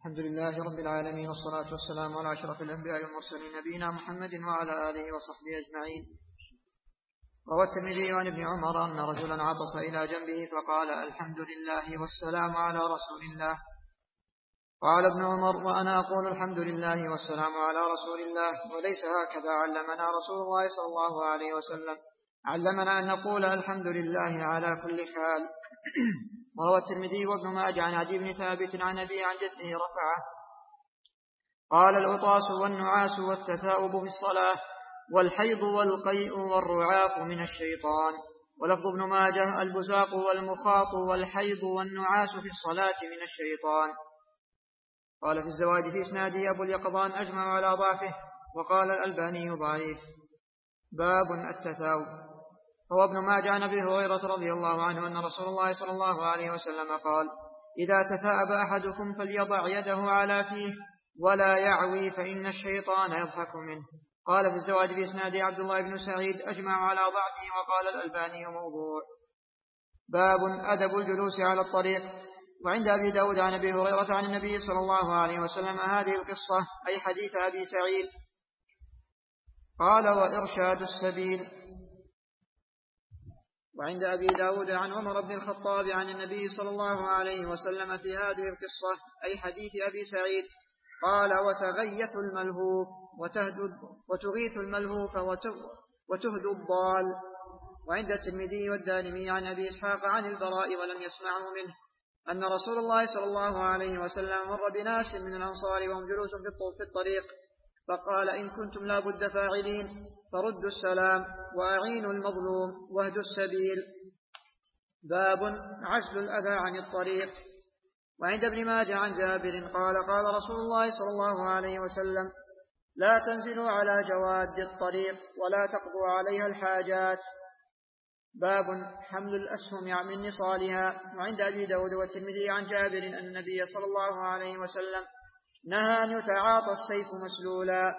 الحمد لله رب العالمين، والصلاة والسلام على أشرف الأنبياء والمرسلين نبينا محمد وعلى آله وصحبه أجمعين. روى الترمذي عن ابن عمر أن رجلا عطس إلى جنبه فقال: الحمد لله والسلام على رسول الله. قال ابن عمر: وأنا أقول الحمد لله والسلام على رسول الله، وليس هكذا علمنا رسول الله صلى الله عليه وسلم، علمنا أن نقول الحمد لله على كل حال. وروى الترمذي وابن ماجه عن عدي بن ثابت عن أبيه عن جده رفعه قال: العطاس والنعاس والتثاؤب في الصلاة والحيض والقيء والرعاف من الشيطان. ولفظ ابن ماجه: البزاق والمخاط والحيض والنعاس في الصلاة من الشيطان. قال في الزواج في إسناده أبو اليقظان أجمع على ضعفه، وقال الألباني ضعيف. باب التثاؤب. روى ابن ماجه عن أبي هريرة رضي الله عنه أن رسول الله صلى الله عليه وسلم قال: إذا تثاءب أحدكم فليضع يده على فيه ولا يعوي، فإن الشيطان يضحك منه. قال في الزواج بإسناده عبد الله بن سعيد أجمع على ضعفه، وقال الألباني موضوع. باب أدب الجلوس على الطريق. وعند أبي داود عن أبي هريرة عن النبي صلى الله عليه وسلم هذه القصة، أي حديث أبي سعيد. قال: وإرشاد السبيل. وعند أبي داود عن عمر بن الخطاب عن النبي صلى الله عليه وسلم في هذه القصة، أي حديث أبي سعيد. قال: وتغيث الملهوف وتغيث الملهوف وتهدو الضال. وعند الترمذي والدارمي عن أبي إسحاق عن البراء ولم يسمعه منه أن رسول الله صلى الله عليه وسلم مر بناس من الأنصار وهم جلوس في الطريق، فقال: إن كنتم لا بد فاعلين فردوا السلام وأعينوا المظلوم واهدوا السبيل. باب عزل الأذى عن الطريق. وعند ابن ماجه عن جابر قال: قال رسول الله صلى الله عليه وسلم: لا تنزلوا على جواد الطريق ولا تقضوا عليها الحاجات. باب حمل الأسهم من نصالها. وعند أبي داود والترمذي عن جابر أن النبي صلى الله عليه وسلم نهى أن يتعاطى السيف مسلولا.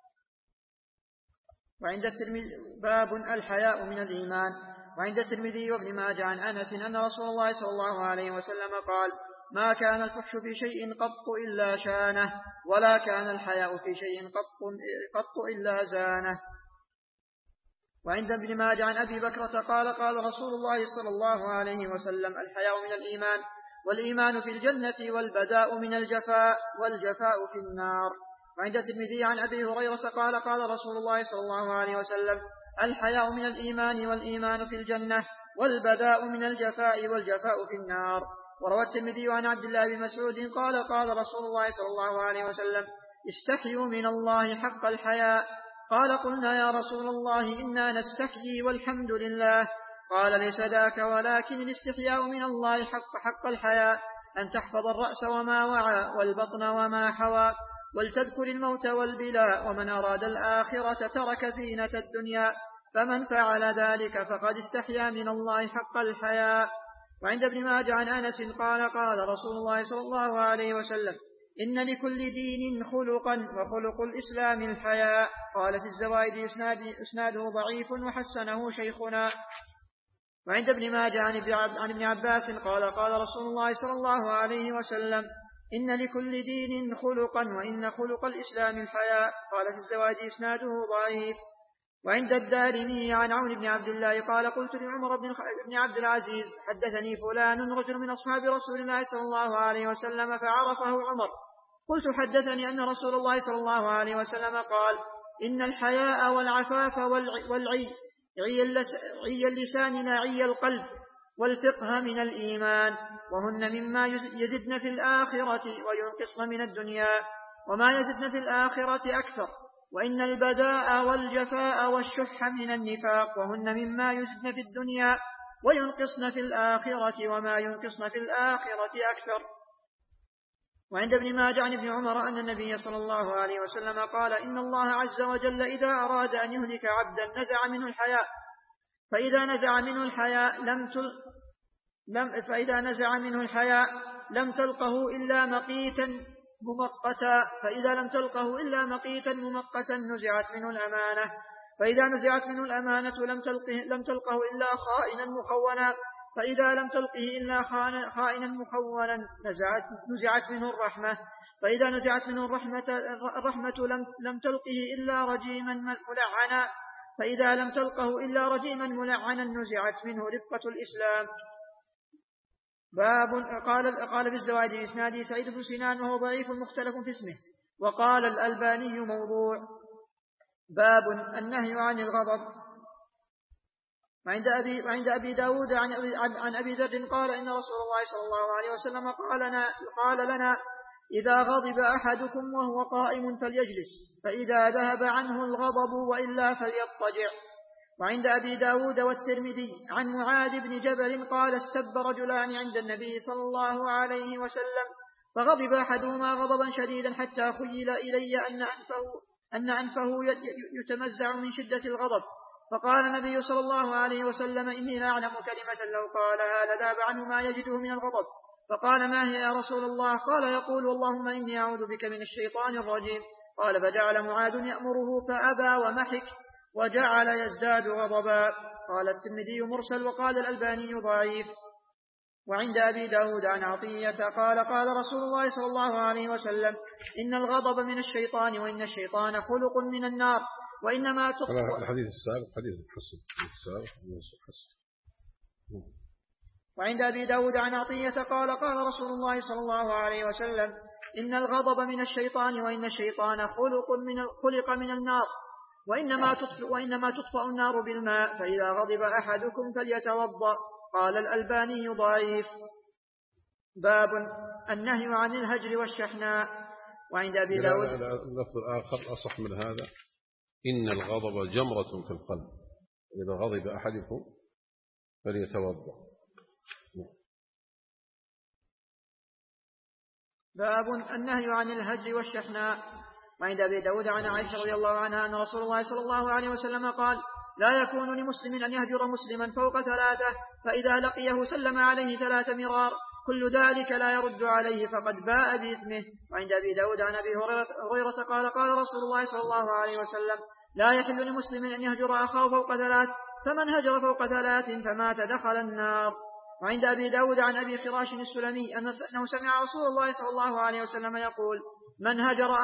وعند الترمذي باب الحياء من الإيمان. وعند الترمذي وابن ماجه عن أنس أن رسول الله صلى الله عليه وسلم قال: ما كان الفحش في شيء قط إلا شانه، ولا كان الحياء في شيء قط إلا زانه. وعند ابن ماجه عن أبي بكرة قال: قال رسول الله صلى الله عليه وسلم: الحياء من الإيمان، والإيمان في الجنة، والبداء من الجفاء، والجفاء في النار. وعند الترمذي عن أبي هريرة قال: قال رسول الله صلى الله عليه وسلم: الحياء من الإيمان، والإيمان في الجنة، والبداء من الجفاء، والجفاء في النار. وروى الترمذي عن عبد الله بن مسعود قال: قال رسول الله صلى الله عليه وسلم: استحيوا من الله حق الحياء. قال: قلنا يا رسول الله إنا نستحيي والحمد لله. قال: ليس ذاك، ولكن الاستحياء من الله حق الحياء أن تحفظ الرأس وما وعى، والبطن وما حوى، ولتذكر الموت والبلاء، ومن أراد الآخرة ترك زينة الدنيا، فمن فعل ذلك فقد استحيا من الله حق الحياء. وعند ابن ماجه عن أنس قال: قال رسول الله صلى الله عليه وسلم: إن لكل دين خلقا، وخلق الإسلام الحياء. قال في الزوائد إسناده ضعيف وحسنه شيخنا. وعند ابن ماجه عن ابن عباس قال: قال رسول الله صلى الله عليه وسلم: إن لكل دين خلقا، وإن خلق الإسلام الحياء. قال في الزوائد إسناده ضعيف. وعند الدارمي عن عون بن عبد الله قال: قلت لعمر بن عبد العزيز: حدثني فلان رجل من أصحاب رسول الله صلى الله عليه وسلم فعرفه عمر. قلت: حدثني أن رسول الله صلى الله عليه وسلم قال: إن الحياء والعفاف عي اللسان لا عي القلب، والفقه من الإيمان، وهن مما يزدن في الآخرة وينقصن من الدنيا، وما يزدن في الآخرة أكثر. وإن البداء والجفاء والشح من النفاق، وهن مما يزدن في الدنيا وينقصن في الآخرة، وما ينقصن في الآخرة أكثر. وعند ابن ماجه عن ابن عمر أن النبي صلى الله عليه وسلم قال: إن الله عز وجل إذا أراد أن يهلك عبدا نزع منه الحياء، فإذا نزع منه الحياء لم تلقه إلا مقيتا ممقتا، فإذا لم تلقه إلا مقيتا ممقتا نزعت منه الأمانة، فإذا نزعت منه الأمانة لم تلقه إلا خائنا مخونا، فإذا لم تلقه إلا خائنا مخونا نزعت منه الرحمة، فإذا نزعت منه الرحمة لم تلقه إلا رجيما ملعنا، فإذا لم تلقه إلا رجيما ملعنا نزعت منه رفقة الإسلام. باب قال بالزواج بإسناده سعيد بن سنان وهو ضعيف مختلف في اسمه، وقال الألباني موضوع. باب النهي عن الغضب. وعند أبي داود عن أبي ذر قال إن رسول الله صلى الله عليه وسلم قال لنا إذا غضب أحدكم وهو قائم فليجلس، فإذا ذهب عنه الغضب وإلا فليضطجع. وعند أبي داود والترمذي عن معاذ بن جبل قال استب رجلان عند النبي صلى الله عليه وسلم، فغضب أحدهما غضبا شديدا حتى خيل إلي أن أنفه يتمزع من شدة الغضب، فقال النبي صلى الله عليه وسلم إني لا أعلم كلمة لو قالها لذاب عنه ما يجده من الغضب. فقال ما هي يا رسول الله؟ قال يقول اللهم إني أعوذ بك من الشيطان الرجيم. قال فجعل معاذ يأمره فأبى ومحك وجعل يزداد غضبا. قال الترمذي مرسل وقال الألباني ضعيف. وعند أبي داود عن عطية قال رسول الله صلى الله عليه وسلم إن الغضب من الشيطان وإن الشيطان خلق من النار وإنما الحديث السابق حديث حسن. وعند أبي داود عن عطية قال رسول الله صلى الله عليه وسلم إن الغضب من الشيطان وإن الشيطان خلق من النار وإنما تطفأ النار بالماء، فإذا غضب أحدكم فليتوضأ. قال الألباني ضعيف. باب النهي عن الهجر والشحناء. وعند أبي داود اللفظ الآخر أصح من هذا إن الغضب جمرة في القلب، إذا غضب أحدكم فليتوضأ. باب النهي عن الهجر والشحناء. وعند أبي داود عن عائشة رضي الله عنها أن رسول الله صلى الله عليه وسلم قال لا يكون لمسلم أن يهجر مسلما فوق 3، فإذا لقيه سلم عليه 3 مرار، كل ذلك لا يرد عليه فقد باء بإثمه. وعند أبي داود عن أبي هريرة قال رسول الله صلى الله عليه وسلم لا يحل لمسلم أن يهجر أخاه فوق 3، فمن هجر فوق 3 فمات دخل النار. وعند أبي داود عن أبي خراش السلمي أنه سمع رسول الله صلى الله عليه وسلم يقول من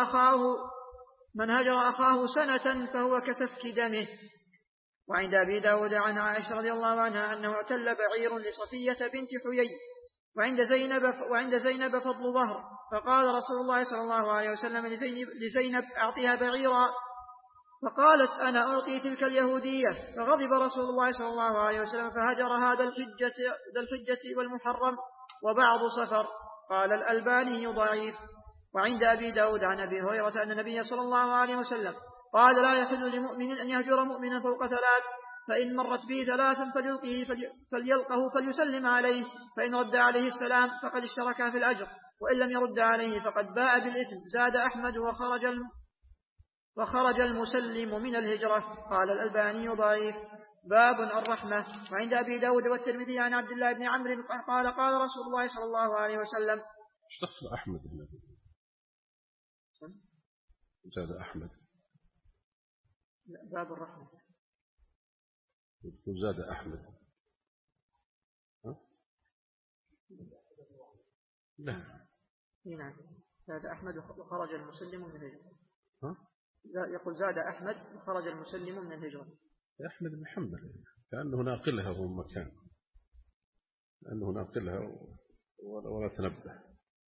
هجر أخاه سنة فهو كسفك دمه. وعند أبي داود عن عائشة رضي الله عنها أنه اعتل بعير لصفية بنت حيي وعند زينب فضل ظهر، فقال رسول الله صلى الله عليه وسلم لزينب أعطيها بعيرا، فقالت أنا أعطي تلك اليهودية، فغضب رسول الله صلى الله عليه وسلم فهجر هذا الحجة والمحرم وبعض صفر. قال الألباني ضعيف. وعند أبي داود عن أبي هريرة أن النبي صلى الله عليه وسلم قال لا يحل لمؤمن أن يهجر مؤمنا فوق 3، فإن مرت به 3 فليلقه فليسلم عليه، فإن رد عليه السلام فقد اشترك في الأجر، وإن لم يرد عليه فقد باء بالإثم. زاد أحمد وخرج المسلم من الهجرة. قال الألباني ضعيف. باب الرحمة. وعند أبي داود والترمذي عن عبد الله بن عمرو قال رسول الله صلى الله عليه وسلم اشتخص أحمد زاد أحمد باب الرحمة زاد أحمد لا نعم زاد أحمد وخرج المسلم من الهجرة. يقول زاد أحمد وخرج المسلم من الهجرة. أحمد بن حنبل كأنه ناقلها هو مكان، كأنه ناقلها ولا تنبه.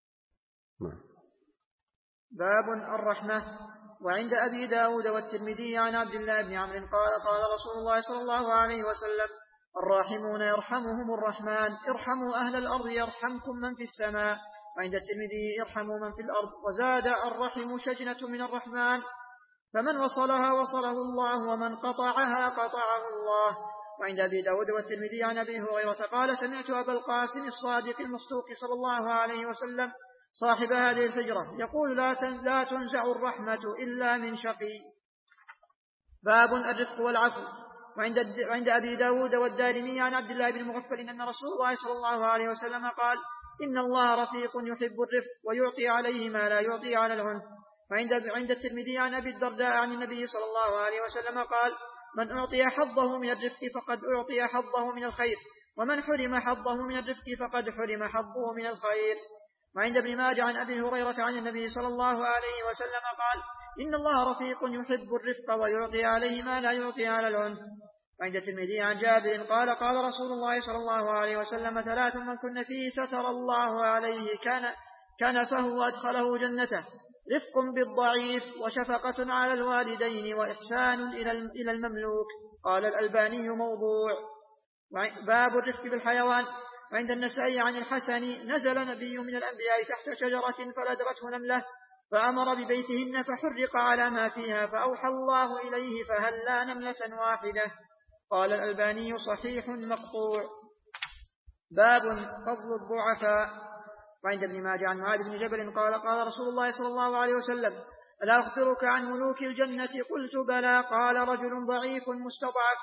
باب الرحمة. وعند أبي داود والترمذي عن عبد الله بن عمرو قال رسول الله صلى الله عليه وسلم الراحمون يرحمهم الرحمن ارحموا أهل الأرض يرحمكم من في السماء. وعند الترمذي ارحموا من في الأرض. وزاد الرحم شجنة من الرحمن، فمن وصلها وصله الله ومن قطعها قطعه الله. وعند أبي داود والترمذي عن أبي هريرة قال سمعت أبا القاسم الصادق المصدوق صلى الله عليه وسلم صاحب هذه الحجرة يقول لا تنزع الرحمة إلا من شقي. باب الرفق والعفو. وعند أبي داود والدارمي عن عبد الله بن مغفل أن رسول الله صلى الله عليه وسلم قال إن الله رفيق يحب الرفق ويعطي عليه ما لا يعطي على العنف. وعند الترمذي عن أبي الدرداء عن النبي صلى الله عليه وسلم قال من أعطي حظه من الرفق فقد أعطي حظه من الخير، ومن حرم حظه من الرفق فقد حرم حظه من الخير. وعند ابن ماجه عن أبي هريرة عن النبي صلى الله عليه وسلم قال: إن الله رفيق يحب الرفق ويعطي عليه ما لا يعطي على العنف. وعند الترمذي عن جابر قال: قال رسول الله صلى الله عليه وسلم: ثلاث من كن فيه ستر الله عليه كنفه وأدخله جنته: رفق بالضعيف، وشفقة على الوالدين، وإحسان إلى المملوك. قال الألباني: موضوع. باب الرفق بالحيوان. وعند النسائي عن الحسن: نزل نبي من الأنبياء تحت شجرة فلدغته نملة فأمر ببيتهن فحرق على ما فيها، فأوحى الله إليه فهلا نملة واحدة. قال الألباني: صحيح مقطوع. باب فضل الضعفاء. وعند ابن ماجه عن معاذ بن جبل قال: قال رسول الله صلى الله عليه وسلم: ألا أخبرك عن ملوك الجنة؟ قلت: بلى. قال: رجل ضعيف مستضعف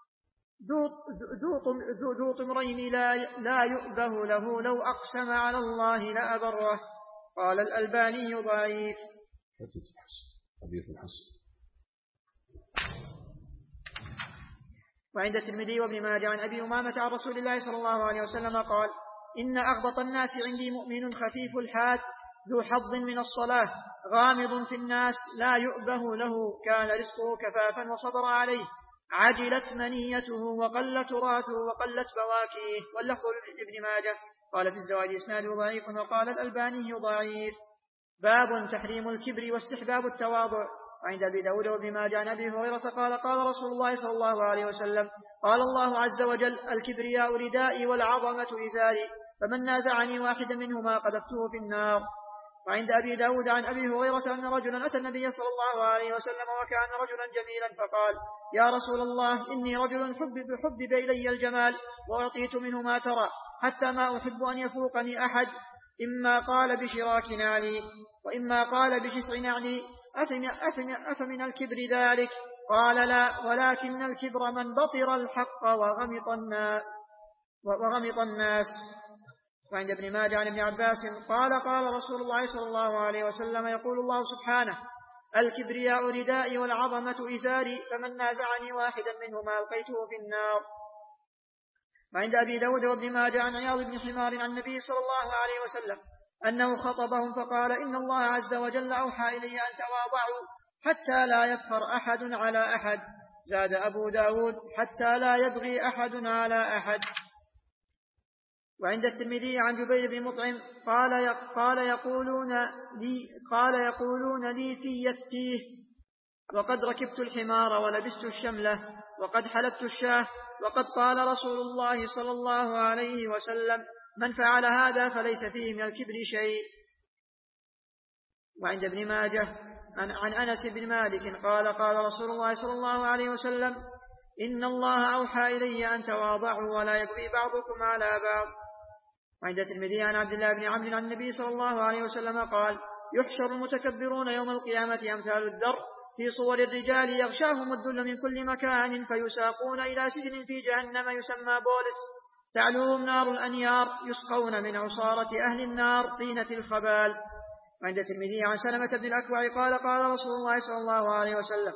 ذو طمرين لا يؤبه له، لو أقسم على الله لأبره. قال الألباني: ضعيف. وعند الترمذي وابن ماجه عن أبي أمامة عن رسول الله صلى الله عليه وسلم قال: إن أغبط الناس عندي مؤمن خفيف الحاد ذو حظ من الصلاة غامض في الناس لا يؤبه له، كان رزقه كفافا وصبر عليه، عجلت منيته وقل تراثه وقلت فواكيه. واللفظ لابن ماجه. قال في الزواج إسناده ضعيف. وقال الألباني: ضعيف. باب تحريم الكبر واستحباب التواضع. وعند أبي داود وابن ماجه عن أبي هريرة قال: قال رسول الله صلى الله عليه وسلم: قال الله عز وجل: الكبرياء ردائي والعظمة إزاري، فمن نازعني واحدا منهما قذفته في النار. وعند أبي داود عن أبي هريرة أن رجلا أتى النبي صلى الله عليه وسلم وكان رجلا جميلا، فقال: يا رسول الله، إني رجل حبب إلي الجمال وأعطيت منه ما ترى، حتى ما أحب أن يفوقني أحد، إما قال بشراك نعلي وإما قال بجسع نعلي، أفمن الكبر ذلك؟ قال: لا، ولكن الكبر من بطر الحق وغمط الناس. وعند ابن ماجه عن ابن عباس قال: قال رسول الله صلى الله عليه وسلم: يقول الله سبحانه: الكبرياء ردائي والعظمة إزاري، فمن نازعني واحدا منهما ألقيته في النار. وعند أبي داود وابن ماجه عن عياض بن حمار عن النبي صلى الله عليه وسلم أنه خطبهم فقال: إن الله عز وجل أوحى إلي أن تواضعوا حتى لا يفخر أحد على أحد. زاد أبو داود: حتى لا يبغي أحد على أحد. وعند الترمذي عن جبير بن مطعم قال يقولون لي في التيه، وقد ركبت الحمار ولبست الشملة وقد حلبت الشاه، وقد قال رسول الله صلى الله عليه وسلم: من فعل هذا فليس فيه من الكبر شيء. وعند ابن ماجه عن أنس بن مالك قال: قال رسول الله صلى الله عليه وسلم: إن الله أوحى إلي أن تواضعوا ولا يبغي بعضكم على بعض. وعند الترمذي عن عبد الله بن عمرو عن النبي صلى الله عليه وسلم قال: يحشر المتكبرون يوم القيامة أمثال الذر في صور الرجال، يغشاهم الذل من كل مكان، فيساقون إلى سجن في جهنم يسمى بولس، تعلوهم نار الأنيار، يسقون من عصارة أهل النار طينة الخبال. وعند الترمذي عن سلمة بن الأكوع قال: قال رسول الله صلى الله عليه وسلم: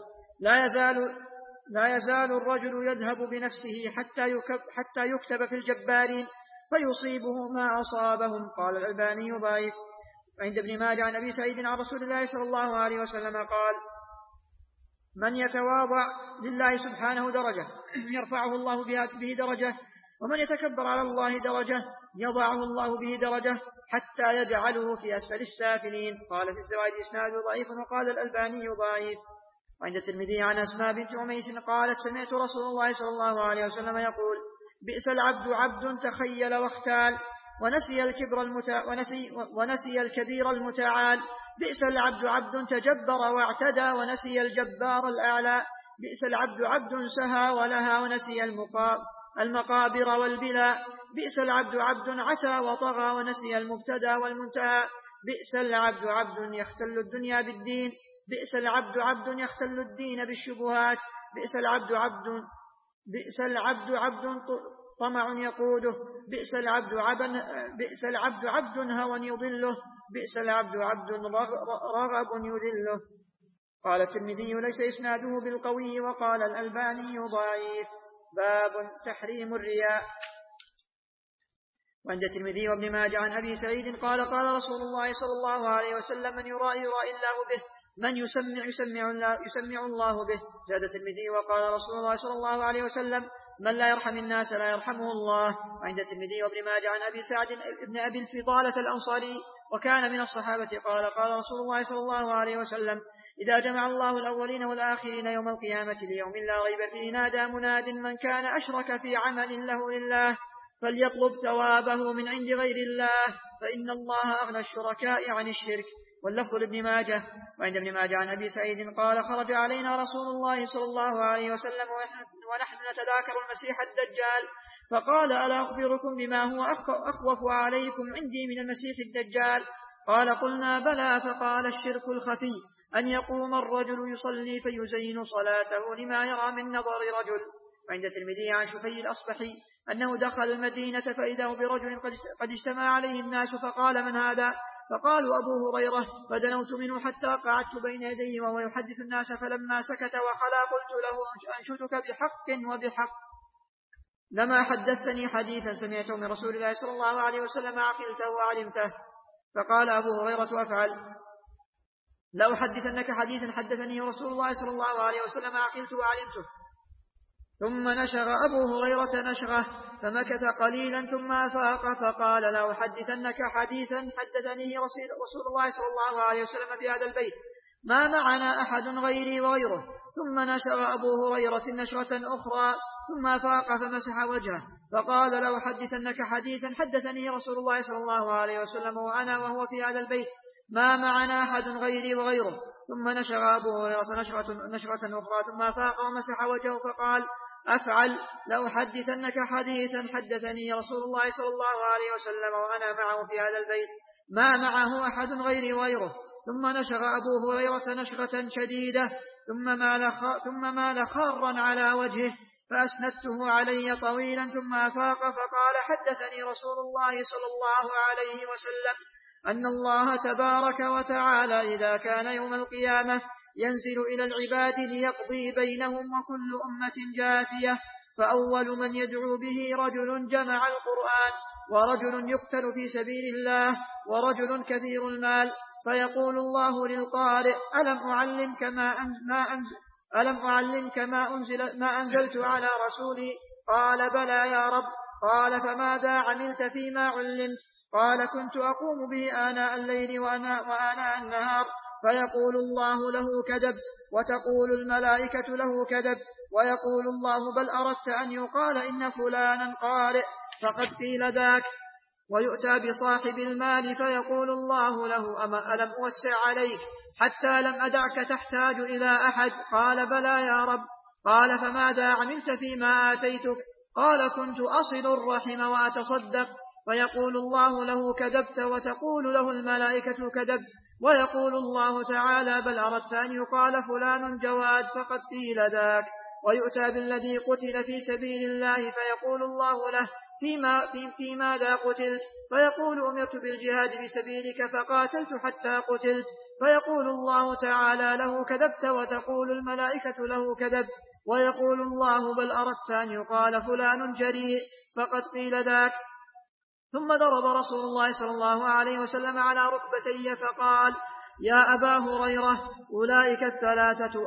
لا يزال الرجل يذهب بنفسه حتى يكتب في الجبارين فيصيبه ما أصابهم. قال الألباني: ضعيف. وعند ابن ماجه عن أبي سعيد عن رسول الله صلى الله عليه وسلم قال: من يتواضع لله سبحانه درجة يرفعه الله به درجة، ومن يتكبر على الله درجة يضعه الله به درجة، حتى يجعله في أسفل السافلين. قال في الزواج إسناده ضعيف. وقال الألباني: ضعيف. وعند الترمذي عن أسماء بنت عميس قالت: سمعت رسول الله صلى الله عليه وسلم يقول: بئس العبد عبد تخيل واختال ونسي الكبير المتعال. بئس العبد عبد تجبر واعتدى ونسي الجبار الأعلى. بئس العبد عبد سهى ولها ونسي المقابر والبلا. بئس العبد عبد عتى وطغى ونسي المبتدى والمنتهى. بئس العبد عبد يختل الدنيا بالدين. بئس العبد عبد يختل الدين بالشبهات. بئس العبد عبد طمع يقوده. بئس العبد عبد هوى يضله. بئس العبد عبد رغب يذله. قال الترمذي: ليس إسناده بالقوي. وقال الألباني: ضعيف. باب تحريم الرياء. وعند الترمذي وابن ماجه عن أبي سعيد قال قال رسول الله صلى الله عليه وسلم من يرائي الله به، من يسمع الله به. زاد الترمذي وقال رسول الله صلى الله عليه وسلم من لا يرحم الناس لا يرحمه الله. وعند الترمذي وابن ماجه عن أبي سعد ابن أبي الفضالة الأنصاري وكان من الصحابة قال قال رسول الله صلى الله عليه وسلم إذا جمع الله الأولين والآخرين يوم القيامة ليوم لا ريب فيه نادى مناد من كان أشرك في عمل له لله فليطلب ثوابه من عند غير الله فإن الله أغنى الشركاء عن الشرك. واللفظ لابن ماجه. وعند ابن ماجه عن أبي سعيد قال خرج علينا رسول الله صلى الله عليه وسلم ونحن نتذاكر المسيح الدجال فقال ألا أخبركم بما هو أخوف عليكم عندي من المسيح الدجال؟ قال قلنا بلى. فقال الشرك الخفي أن يقوم الرجل يصلي فيزين صلاته لما يرى من نظر رجل. وعند الترمذي عن شفي الأصبحي أنه دخل المدينة فإذا برجل قد اجتمع عليه الناس فقال من هذا؟ فقالوا أبو هريرة فدنوت منه حتى قعدت بين يديه وهو يحدث الناس فلما سكت وخلا قلت له أنشدك بحق وبحق لما حدثتني حديثا سمعته من رسول الله صلى الله عليه وسلم عقلته وعلمته. فقال أبو هريرة أفعل لأحدثنك حديثا حدثني رسول الله صلى الله عليه وسلم عقلته وعلمته. ثم نشغ أبو هريرة نشغه فمكث قليلا ثم أفاق فقال لأحدثنك حديثا حدثني رسول الله صلى الله عليه وسلم في هذا البيت ما معنا أحد غيري وغيره. ثم نشغ أبو هريرة نشغة أخرى ثم أفاق فمسح وجهه فقال لأحدثنك حديثا حدثني رسول الله صلى الله عليه وسلم وأنا وهو في هذا البيت ما معنا أحد غيري وغيره. ثم نشغ أبو هريرة نشغة أخرى ثم أفاق ومسح وجهه فقال أفعل لأحدثنك حديثا حدثني رسول الله صلى الله عليه وسلم وأنا معه في هذا البيت ما معه أحد غيري وغيره. ثم نشغ أبو هريرة نشغة شديدة ثم مال خارا على وجهه فأسندته علي طويلا ثم أفاق فقال حدثني رسول الله صلى الله عليه وسلم أن الله تبارك وتعالى إذا كان يوم القيامة ينزل إلى العباد ليقضي بينهم وكل أمة جاثية فأول من يدعو به رجل جمع القرآن ورجل يقتل في سبيل الله ورجل كثير المال فيقول الله للقارئ ألم أعلمك ما أنزلت على رسولي؟ قال بلى يا رب. قال فماذا عملت فيما علمت؟ قال كنت أقوم به آناء الليل وآناء النهار فيقول الله له كذبت وتقول الملائكة له كذبت ويقول الله بل أردت أن يقال إن فلانا قارئ فقد قيل ذاك. ويؤتى بصاحب المال فيقول الله له ألم أوسع عليك حتى لم أدعك تحتاج إلى أحد؟ قال بلى يا رب. قال فماذا عملت فيما آتيتك؟ قال كنت أصل الرحم وأتصدق فيقول الله له كذبت وتقول له الملائكة كذبت ويقول الله تعالى بل أردت أن يقال فلان جواد فقد قيل ذاك. ويؤتى بالذي قتل في سبيل الله فيقول الله له في ماذا قتلت؟ فيقول أمرت بالجهاد في سبيلك فقاتلت حتى قتلت فيقول الله تعالى له كذبت وتقول الملائكة له كذبت ويقول الله بل أردت أن يقال فلان جريء فقد قيل ذاك. ثم ضرب رسول الله صلى الله عليه وسلم على ركبتيه فقال يا أبا هريرة أولئك الثلاثة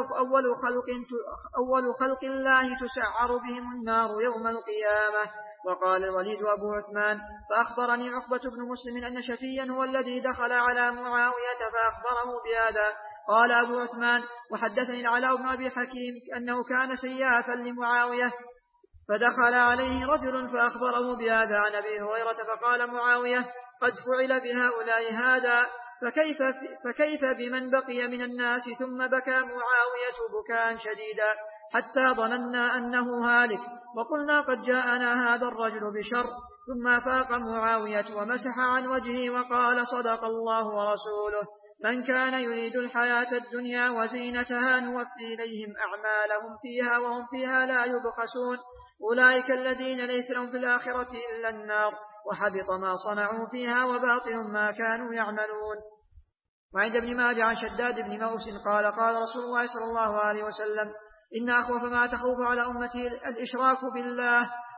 أول خلق الله تسعر بهم النار يوم القيامة. وقال الوليد أبو عثمان فأخبرني عقبة بن مسلم أن شفيا هو الذي دخل على معاوية فأخبره بهذا. قال أبو عثمان وحدثني العلاء بن أبي حكيم أنه كان سيافا لمعاوية فدخل عليه رجل فأخبره بهذا عن أبي هريرة فقال معاوية قد فعل بهؤلاء هذا فكيف بمن بقي من الناس؟ ثم بكى معاوية بكاء شديدا حتى ظننا أنه هالك وقلنا قد جاءنا هذا الرجل بشر. ثم فاق معاوية ومسح عن وجهه وقال صدق الله ورسوله من كان يريد الحياة الدنيا وزينتها نوفي إليهم أعمالهم فيها وهم فيها لا يبخسون أولئك الذين ليس لهم في الآخرة إلا النار وحبط ما صنعوا فيها وباطل ما كانوا يعملون. وعند ابن ماجه عن شداد بن موس قال قال رسول الله صلى الله عليه وسلم إن أخوف ما تخوف على أمتي الإشراك بالله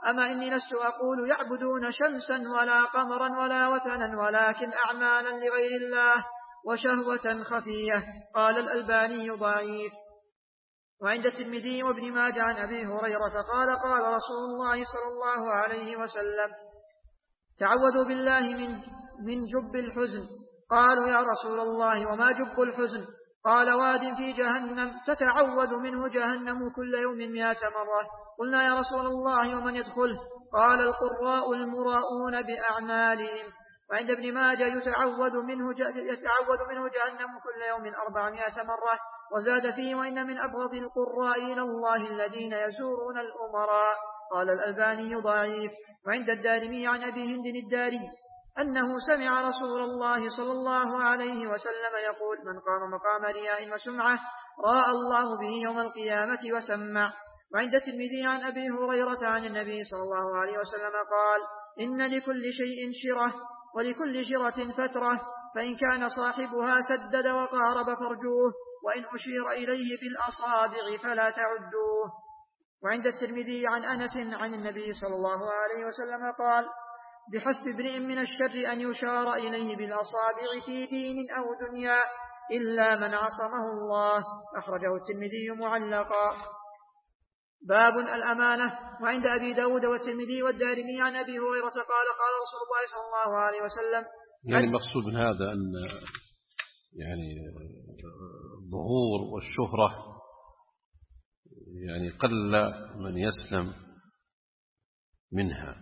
أما إني لست أقول يعبدون شمسا ولا قمرا ولا وثنا ولكن أعمالا لغير الله وشهوة خفية. قال الألباني ضعيف. وعند الترمذي وابن ماجه عن أبي هريرة قال قال رسول الله صلى الله عليه وسلم تعوذوا بالله من جب الحزن. قالوا يا رسول الله وما جب الحزن؟ قال واد في جهنم تتعوذ منه جهنم كل يوم 100 مرة. قلنا يا رسول الله ومن يدخله؟ قال القراء المراؤون بأعمالهم. وعند ابن ماجه يتعوذ منه جهنم كل يوم 400 مرة. وزاد فيه وإن من أبغض القراء إلى الله الذين يزورون الأمراء. قال الألباني ضعيف. وعند الدارمي عن أبي هند الداري أنه سمع رسول الله صلى الله عليه وسلم يقول من قام مقام رياء وسمعة راى الله به يوم القيامة وسمع. وعند الترمذي عن أبي هريرة عن النبي صلى الله عليه وسلم قال إن لكل شيء شرة ولكل شرة فترة فإن كان صاحبها سدد وقارب فرجوه وإن أشير إليه بالأصابع فلا تعدوه. وعند الترمذي عن أنس عن النبي صلى الله عليه وسلم قال بحسب امرئ من الشر أن يشار إليه بالأصابع في دين أو دنيا إلا من عصمه الله. أخرجه الترمذي معلقا. باب الأمانة. وعند أبي داود والترمذي والدارمي عن أبي هريرة قال قال رسول الله صلى الله عليه وسلم يعني المقصود من هذا أن يعني الظهور والشهرة يعني قل من يسلم منها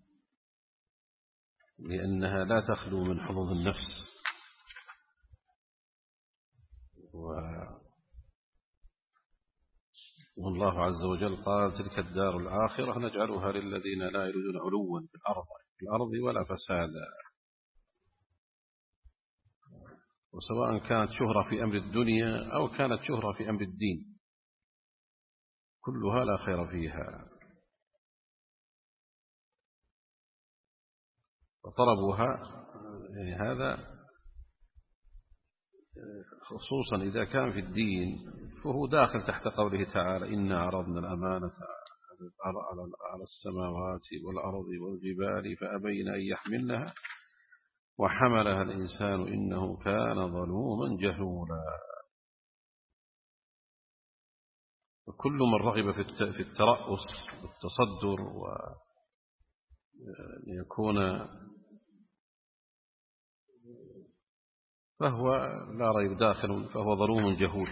لأنها لا تخلو من حظوظ النفس والله عز وجل قال تلك الدار الآخرة نجعلها للذين لا يريدون علوا في الأرض ولا فسادا. وسواء كانت شهرة في أمر الدنيا أو كانت شهرة في أمر الدين كلها لا خير فيها. وطلبها يعني هذا خصوصا إذا كان في الدين فهو داخل تحت قوله تعالى إنا عرضنا الأمانة على السماوات والأرض والجبال فأبين أن يحملنها وحملها الإنسان إنه كان ظلوما جهولا. وكل من رغب في الترأس والتصدر وأن يكون فهو لا ريب داخل فهو ظلوم جهول.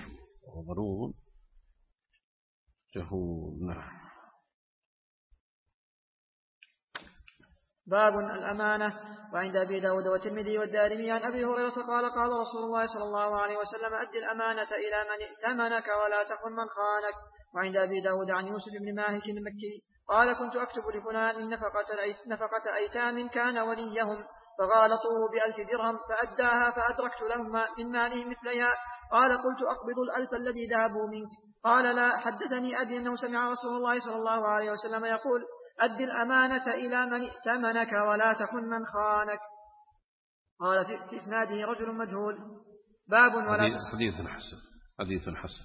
نعم. باب الأمانة. وعند أبي داود والترمذي والدارمي عن أبي هريرة قال قال رسول الله صلى الله عليه وسلم أد الأمانة إلى من ائتمنك ولا تخن من خانك. وعند أبي داود عن يوسف بن مالك المكي قال كنت أكتب لفلان نفقة أيتام كان وليهم فغالطوه ب1000 درهم فأداها فأدركت لهم من ماله مثلها. قال قلت أقبض 1000 الذي ذهبوا منك؟ قال لا. حدثني أبي أنه سمع رسول الله صلى الله عليه وسلم يقول أد الأمانة إلى من ائتمنك ولا تخن من خانك. قال في إسناده رجل مجهول. باب ولا حديث حسن.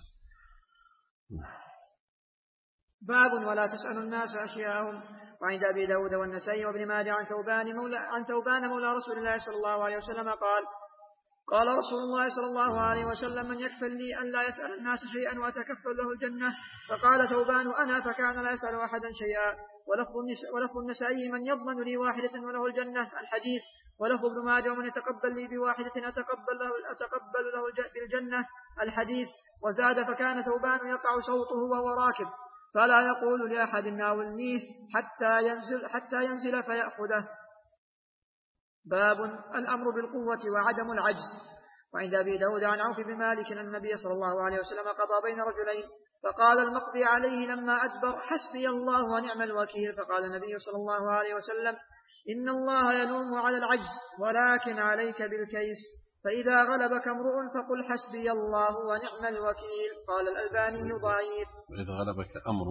باب ولا تسأل الناس أشياءهم. وعند أبي داود والنسائي وابن ماجه عن ثوبان مولى رسول الله صلى الله عليه وسلم قال رسول الله صلى الله عليه وسلم من يكفل لي أن لا يسأل الناس شيئا وأتكفل له الجنة؟ فقال ثوبان أنا فكان لا يسأل أحدا شيئا. ولفظ النسائي من يضمن لي واحدة وله الجنة الحديث. ولفظ ابن ماجه ومن يتقبل لي بواحدة أتقبل له بالجنة الحديث. وزاد فكان ثوبان يقع صوته وهو راكب فلا يقول لأحد ناولنيه حتى ينزل فيأخذه. باب الأمر بالقوة وعدم العجز. وعند أبي داود عن عوف بن مالك أن النبي صلى الله عليه وسلم قضى بين رجلين فقال المقضي عليه لما أدبر حسبي الله ونعم الوكيل. فقال النبي صلى الله عليه وسلم إن الله يلوم على العجز ولكن عليك بالكيس فإذا غلبك امرؤ فقل حسبي الله ونعم الوكيل. قال الألباني ضعيف. وإذا غلبك أمر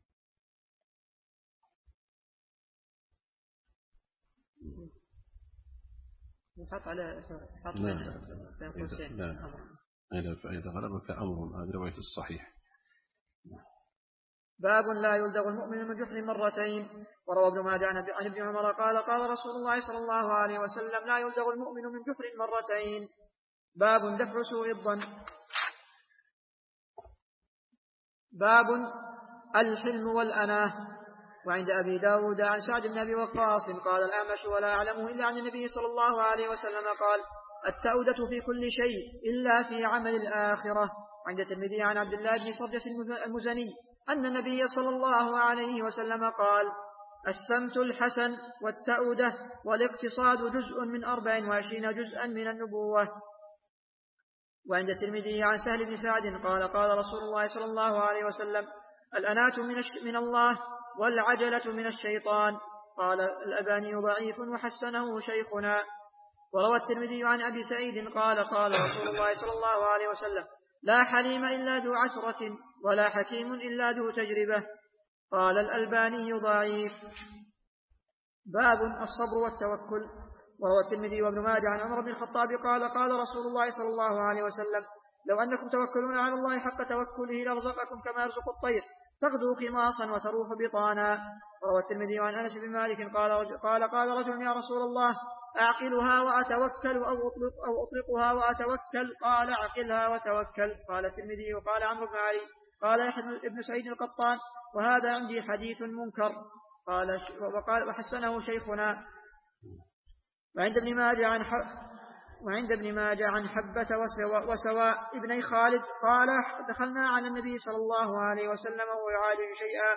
حط على إذا غلبك أمر هذا رواية الصحيح. باب لا يلدغ المؤمن من جحر مرتين. وروى ابن ماجه عن ابن عمر قال قال رسول الله صلى الله عليه وسلم لا يلدغ المؤمن من جحر مرتين. باب دفع سوء الظن. باب الحلم والأناه. وعند أبي داود عن سعد بن أبي وقاص قال الأعمش ولا أعلمه إلا عن النبي صلى الله عليه وسلم قال التأودة في كل شيء إلا في عمل الآخرة. وعند الترمذي عن عبد الله بن صرجس المزني أن النبي صلى الله عليه وسلم قال السمت الحسن والتأودة والاقتصاد جزء من 24 جزءا من النبوة. وعند الترمذي عن سهل بن سعد قال قال رسول الله صلى الله عليه وسلم الأنات من الله والعجلة من الشيطان. قال الألباني ضعيف وحسنه شيخنا. وروى الترمذي عن أبي سعيد قال قال رسول الله صلى الله عليه وسلم لا حليم إلا ذو عثرة ولا حكيم إلا ذو تجربة. قال الألباني ضعيف. باب الصبر والتوكل. وروى الترمذي وابن ماجه عن عمر بن الخطاب قال قال رسول الله صلى الله عليه وسلم لو أنكم توكلون على الله حق توكله لرزقكم كما يرزق الطير تغدو خماصا وتروح بطانا. وروى الترمذي عن أنس بن مالك قال رجل يا رسول الله أعقلها وأتوكل أو أطلقها وأتوكل؟ قال أعقلها وتوكل. قال الترمذي وقال عمرو بن علي قال ابن سعيد القطان وهذا عندي حديث منكر. قال وحسنه شيخنا. وعند ابن ماجه عن حبة وسواء ابني خالد قال دخلنا على النبي صلى الله عليه وسلم وهو يعالج شيئا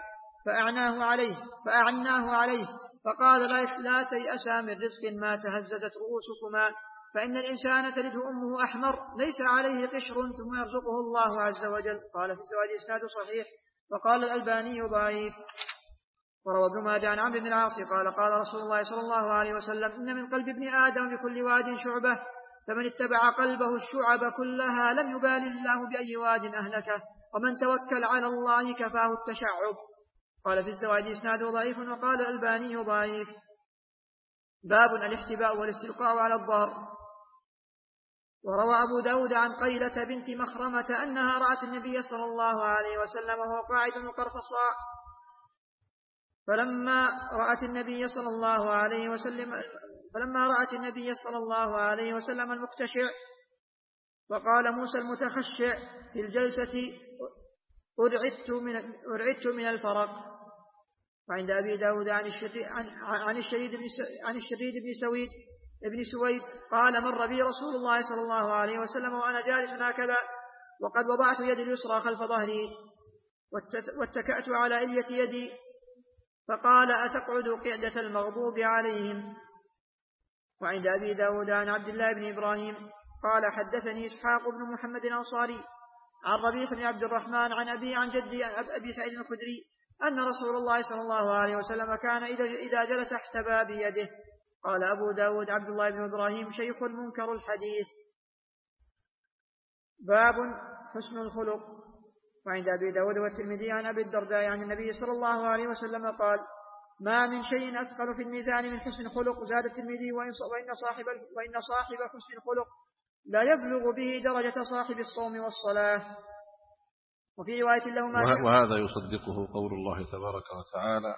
فأعناه عليه فقال لا تيأسا من رزق ما تهززت رؤوسكما فإن الإنسان تلده أمه أحمر ليس عليه قشر ثم يرزقه الله عز وجل. قال في الزواج إسناد صحيح. وقال الألباني ضعيف. وروى ابن ماجه عن عمرو بن العاص قال رسول الله صلى الله عليه وسلم إن من قلب ابن آدم بكل واد شعبة فمن اتبع قلبه الشعب كلها لم يبال الله بأي واد أهلكه ومن توكل على الله كفاه التشعب. قال في الزواج إسناده ضعيف. وقال الألباني ضعيف. باب الاحتباء والاستلقاء على الظهر. وروى أبو داود عن قيلة بنت مخرمة أنها رأت النبي صلى الله عليه وسلم وهو قاعد القرفصاء فلما رأت النبي صلى الله عليه وسلم المكتشع فقال موسى المتخشع في الجلسة أرعدت من الفرق. وعند أبي داود عن الشريد بن سويد قال مر بي رسول الله صلى الله عليه وسلم وأنا جالس هكذا وقد وضعت يدي اليسرى خلف ظهري واتكأت على إلية يدي فقال أتقعد قعدة المغضوب عليهم. وعند أبي داود عن عبد الله بن إبراهيم قال حدثني إسحاق بن محمد الأنصاري عن ربيع بن عبد الرحمن عن أبي عن جدي أبي سعيد الخدري أن رسول الله صلى الله عليه وسلم كان إذا جلس احتبى بيده. قال أبو داود عبد الله بن إبراهيم شيخ منكر الحديث. باب حسن الخلق. وعند أبي داود والترمذي عن أبي الدرداء عن النبي صلى الله عليه وسلم قال ما من شيء أثقل في الميزان من حسن الخلق. زاد الترمذي وإن صاحب حسن الخلق لا يبلغ به درجة صاحب الصوم والصلاة. وفي رواية له وهذا يصدقه قول الله تبارك وتعالى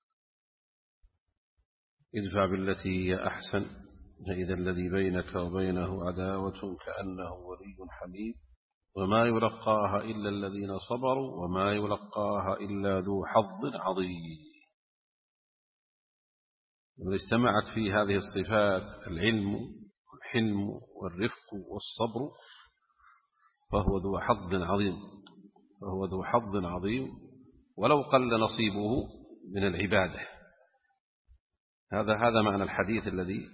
ادفع بالتي هي أحسن فإذا الذي بينك وبينه عداوة كأنه ولي حميم وما يلقاها إلا الذين صبروا وما يلقاها إلا ذو حظ عظيم. وإذا اجتمعت في هذه الصفات العلم والحلم والرفق والصبر فهو ذو حظ عظيم ولو قل نصيبه من العبادة. هذا معنى الحديث الذي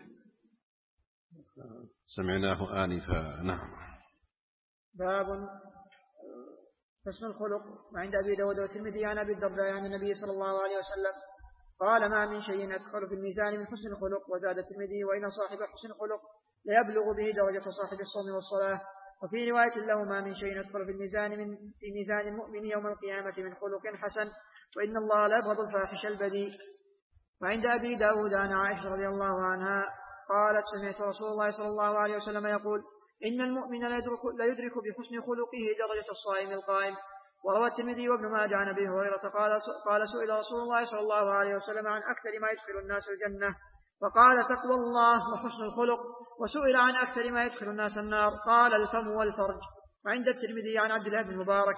سمعناه آنفا. نعم. باب حسن الخلق. وعند أبي داود والترمذي عن أبي الدرداء عن النبي صلى الله عليه وسلم قال ما من شيء أثقل في الميزان من حسن الخلق. وزاد الترمذي وإن صاحب حسن الخلق ليبلغ به درجة صاحب الصوم والصلاة. وفي رواية له ما من شيء أثقل في ميزان المؤمن يوم القيامة من خلق حسن وإن الله لا يبغض الفاحش البذيء. وعند أبي داود عن عائشة رضي الله عنها قالت سمعت رسول الله صلى الله عليه وسلم يقول إن المؤمن لا يدرك بحسن خلقه درجة الصائم القائم وروى الترمذي وابن ماجه عن أبي هريرة قال سئل رسول الله صلى الله عليه وسلم عن أكثر ما يدخل الناس الجنة فقال تقوى الله وحسن الخلق. وسئل عن أكثر ما يدخل الناس النار قال الفم والفرج. وعند الترمذي عن عبد الله بن المبارك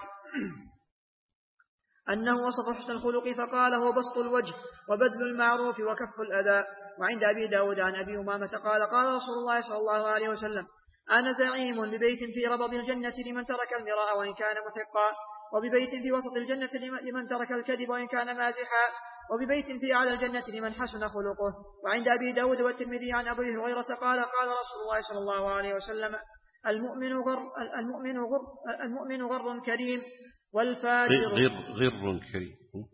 أنه وصف حسن الخلق فقال هو بسط الوجه وبذل المعروف وكف الأذى. وعند أبي داود عن أبي أمامة قال رسول الله صلى الله عليه وسلم أنا زعيم ببيت في ربض الجنة لمن ترك المراء وإن كان محقا، وببيت في وسط الجنة لمن ترك الكذب وإن كان مازحا، وببيت في أعلى الجنة لمن حسن خلقه. وعند أبي داود والترمذي عن أبي هريرة قال رسول الله صلى الله عليه وسلم المؤمن غر كريم والفاجر غر كريم.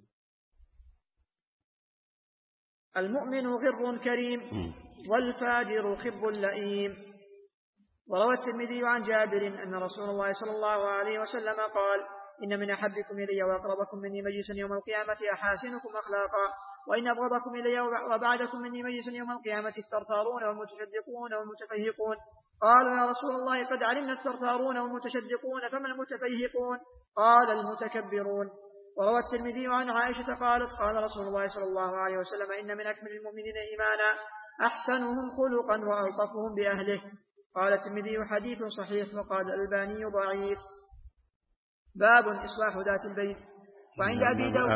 المؤمن غر كريم والفاجر خب لئيم. وروى الترمذي عن جابر أن رسول الله صلى الله عليه وسلم قال إن من أحبكم إلي وأقربكم مني مجلسا يوم القيامة أحاسنكم أخلاقا، وإن أبغضكم إلي وبعدكم مني مجلسا يوم القيامة الثرثارون والمتشدقون والمتفيهقون. قالوا يا رسول الله قد علمنا الثرثارون والمتشدقون فمن المتفيهقون؟ قال المتكبرون. وروى الترمذي عن عائشة قالت قال رسول الله صلى الله عليه وسلم إن من أكمل المؤمنين إيمانا أحسنهم خلقا وألطفهم بأهله. قال الترمذي حديث صحيح وقال الألباني ضعيف. باب إصلاح ذات البين. وعند أبي داود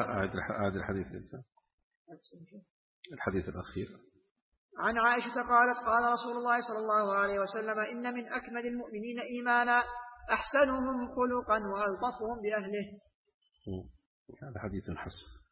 الحديث الأخير عن عائشة قالت قال رسول الله صلى الله عليه وسلم إن من أكمل المؤمنين إيمانا أحسنهم خلقا وألطفهم بأهله. هذا حديث حسن.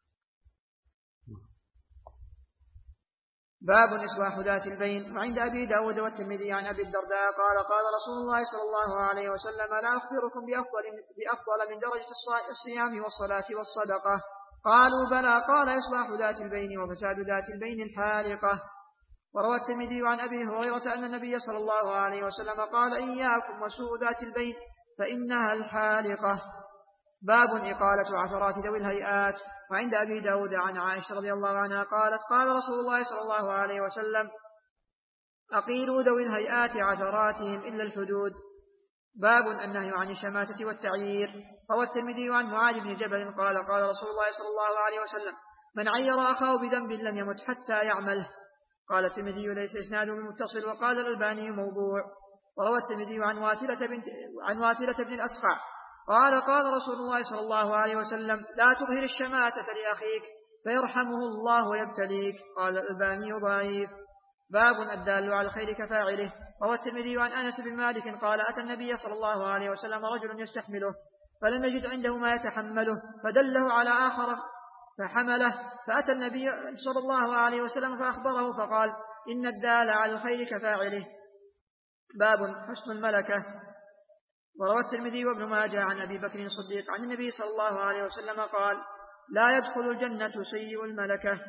باب إصلاح ذات البين. وعند أبي داود والترمذي عن أبي الدرداء قال رسول الله صلى الله عليه وسلم لا أخبركم بأفضل من درجة الصيام والصلاة والصدقة؟ قالوا بلى. قال إصلاح ذات البين وفساد ذات البين الحالقة. وروى الترمذي عن أبي هريرة أن النبي صلى الله عليه وسلم قال إياكم وسوء ذات البين فإنها الحالقة. باب إقالة عثرات ذوي الهيئات. وعند أبي داود عن عائشة رضي الله عنها قالت قال رسول الله صلى الله عليه وسلم أقيلوا ذوي الهيئات عثراتهم إلا الحدود. باب النهي عن الشماتة والتعيير. روى الترمذي عن معاذ بن جبل قال رسول الله صلى الله عليه وسلم من عير أخاه بذنب لم يمت حتى يعمله. قال الترمذي ليس إسناده بمتصل وقال الألباني موضوع. وروى الترمذي عن واثلة بن الأسقع قال رسول الله صلى الله عليه وسلم لا تظهر الشماتة لأخيك فيرحمه الله ويبتليك. قال الألباني ضعيف. باب الدال على الخير كفاعله. روى الترمذي عن أنس بن مالك قال أتى النبي صلى الله عليه وسلم رجل يستحمله فلم يجد عنده ما يتحمله فدله على آخر فحمله، فأتى النبي صلى الله عليه وسلم فأخبره فقال إن الدال على الخير كفاعله. باب حسن الملكة. وروى الترمذي وابن ماجه عن أبي بكر الصديق عن النبي صلى الله عليه وسلم قال لا يدخل الجنة سيء الملكة.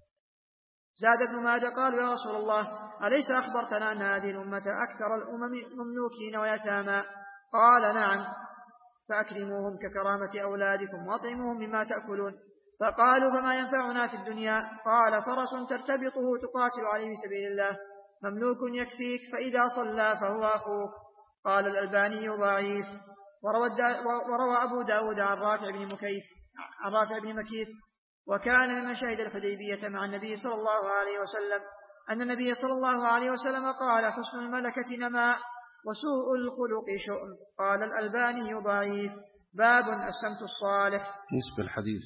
زاد ابن ماجه قالوا يا رسول الله أليس أخبرتنا أن هذه الأمة أكثر الأمم مملوكين ويتامى؟ قال نعم فأكرموهم ككرامة أولادكم وأطعموهم مما تأكلون. فقالوا فما ينفعنا في الدنيا؟ قال فرس ترتبطه تقاتل عليه سبيل الله مملوك يكفيك فإذا صلى فهو أخوك. قال الألباني ضعيف. وروى أبو داود عن رافع بن مكيث وكان ممن شهد الحديبية مع النبي صلى الله عليه وسلم أن النبي صلى الله عليه وسلم قال حسن الملكة نماء وسوء الخلق شؤم. قال الألباني ضعيف. باب السمت الصالح. نسبة الحديث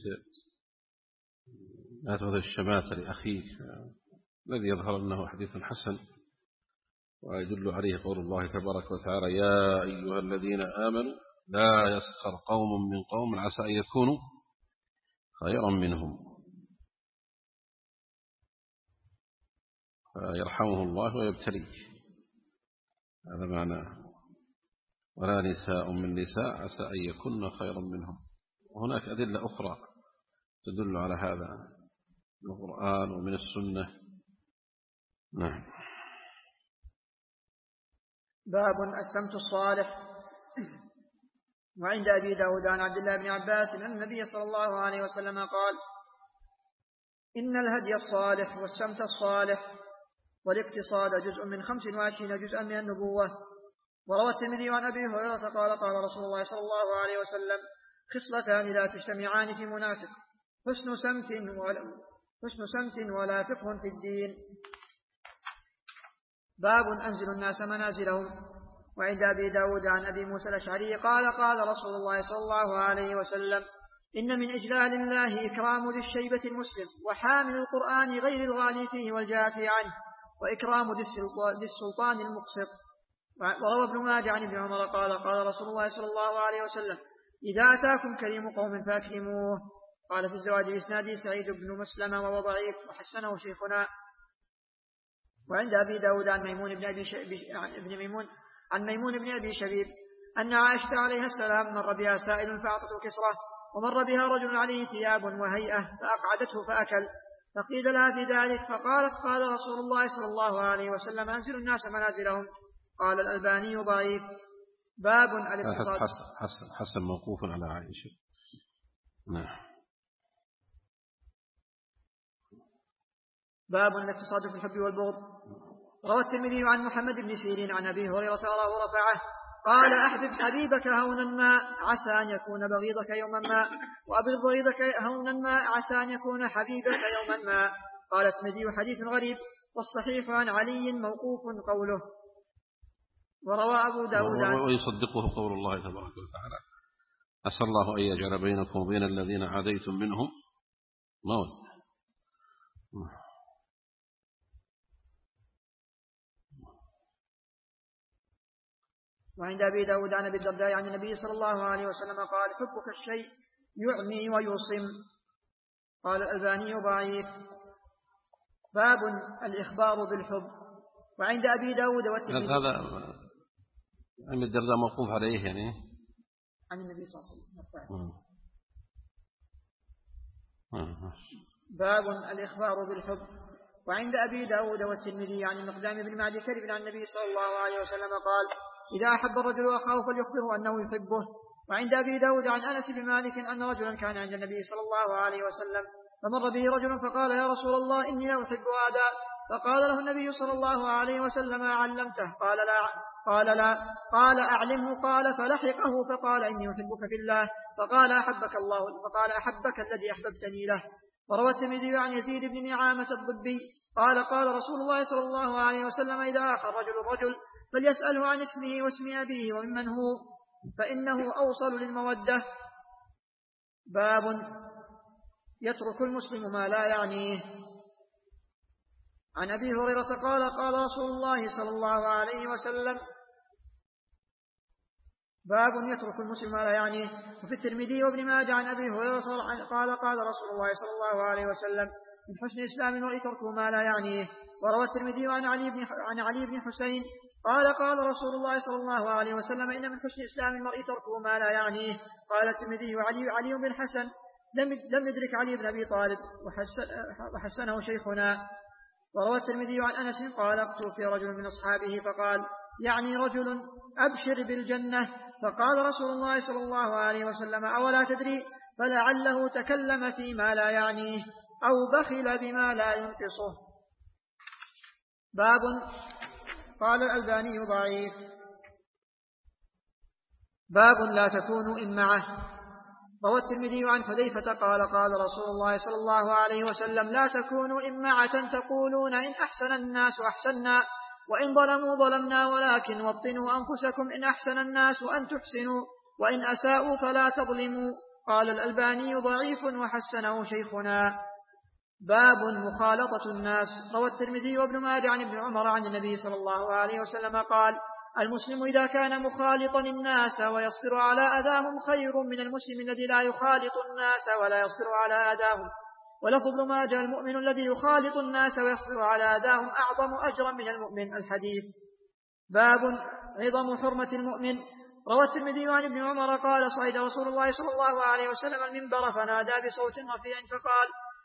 لا تظهر الشماتة لأخيك الذي يظهر أنه حديث حسن، ويدل عليه قول الله تبارك وتعالى يا أيها الذين آمنوا لا يسخر قوم من قوم عسى أن يكونوا خيرا منهم فيرحمه الله ويبتليك. هذا معناه ولا نساء من نساء عسى أن يكون خيرا منهم. وهناك أدلة أخرى تدل على هذا من القرآن ومن السنة. نعم. باب السمت الصالح. وعند أبي داود عن عبد الله بن عباس أن النبي صلى الله عليه وسلم قال إن الهدي الصالح والسمت الصالح والاقتصاد جزء من 25 جزءا من النبوة. وروى الترمذي عن أبي هريرة قال رسول الله صلى الله عليه وسلم خصلتان لا تجتمعان في منافق: حسن سمت ولا فقه في الدين. باب أنزل الناس منازلهم. وعند أبي داود عن أبي موسى الأشعري قال قال رسول الله صلى الله عليه وسلم: إن من إجلال الله إكرام ذي الشيبة المسلم وحامل القرآن غير الغالي فيه والجافي عنه، وإكرام ذي السلطان المقسط. وروى ابن ماجه عن ابن عمر قال قال رسول الله صلى الله عليه وسلم: إذا أتاكم كريم قوم فأكرموه. قال في الزواج بإسناده سعيد بن مسلم وهو ضعيف وحسنه شيخنا. وعند أبي داود عن ميمون بن أبي شبيب أن عائشة عليها السلام مر بها سائل فأعطته كسرة، ومر بها رجل عليه ثياب وهيئة فأقعدته فأكل، فقيل لها في ذلك فقالت: قال رسول الله صلى الله عليه وسلم: أنزل الناس منازلهم. قال الألباني ضعيف. باب الاقتصاد. حسن موقوف على عائشة. نعم. باب الاقتصاد في الحب والبغض. روى الترمذي عن محمد بن سيرين عن أبي هريرة رفعه قال: أحبب حبيبك هونا ما عسى أن يكون بغيضك يوما ما، وأبغض بغيضك هونا ما عسى أن يكون حبيبك يوما ما. قال الترمذي: حديث غريب، والصحيح عن علي موقوف قوله. وروى أبو داود ويصدقه قول الله تبارك وتعالى: عسى الله أن يجعل بينكم وبين الذين عاديتم منهم مودة. وعند أبي داود عن أبي الدرداء عن النبي صلى الله عليه وسلم قال: حبك الشيء يعمي ويصم. قال الألباني ضعيف. باب الإخبار بالحب. وعند أبي داود والترمذي. هذا عن الدرداء موقوف عليه يعني عن النبي صلى الله عليه وسلم. باب الإخبار بالحب. وعند أبي داود والترمذي عن المقدام بن معدي كرب عن النبي صلى الله عليه وسلم قال: إذا أحب الرجل أخاه فليخبره أنه يحبه. وعند أبي داود عن أنس بن مالك أن رجلا كان عند النبي صلى الله عليه وسلم فمر به رجل فقال: يا رسول الله إني لا أحب هذا. فقال له النبي صلى الله عليه وسلم: علمته؟ قال لا. قال: أعلمه. قال: فلحقه فقال: إني أحبك في الله. فقال: أحبك الله. فقال: أحبك الذي أحببتني له. وروى الترمذي عن يزيد بن نعامة الضبي قال قال رسول الله صلى الله عليه وسلم: إذا أخى الرجل فليسأله عن اسمه واسم أبيه وممن هو، فإنه أوصل للمودة. باب يترك المسلم ما لا يعنيه. عن أبي هريرة قال قال رسول الله صلى الله عليه وسلم: باب يترك المسلم ما لا يعنيه. وفي الترمذي وابن ماجه عن أبي هريرة قال قال رسول الله صلى الله عليه وسلم: من حسن إسلام المرء تركه ما لا يعنيه. وروى الترمذي عن علي بن حسين قال قال رسول الله صلى الله عليه وسلم: إن من حسن إسلام المرء تركه ما لا يعنيه. قال الترمذي: علي بن حسن لم يدرك علي بن أبي طالب وحسنه شيخنا. وروى الترمذي عن أنس قال: توفي رجل من أصحابه فقال: يعني رجل أبشر بالجنة. فقال رسول الله صلى الله عليه وسلم: أولا تدري؟ فلعله تكلم فيما لا يعنيه أو بخل بما لا ينقصه. باب. قال الألباني ضعيف. باب لا تكونوا إمعة. روى الترمذي عن حذيفة قال قال رسول الله صلى الله عليه وسلم: لا تكونوا إمعة تقولون إن أحسن الناس أحسنا وإن ظلموا ظلمنا، ولكن وطنوا أنفسكم إن أحسن الناس أن تحسنوا وإن أساءوا فلا تظلموا. قال الألباني ضعيف وحسنه شيخنا. باب مخالطة الناس. روى الترمذي وابن ماجه عن ابن عمر عن النبي صلى الله عليه وسلم قال: المسلم إذا كان مخالطا الناس ويصبر على أذاهم خير من المسلم الذي لا يخالط الناس ولا يصبر على أذاهم. ولفظ ابن ماجه: المؤمن الذي يخالط الناس ويصبر على أذاهم أعظم أجرا من المؤمن. الحديث. باب عظم حرمة المؤمن. روى الترمذي عن ابن عمر قال: صعد رسول الله صلى الله عليه وسلم المنبر فنادى بصوت رفيع فقال: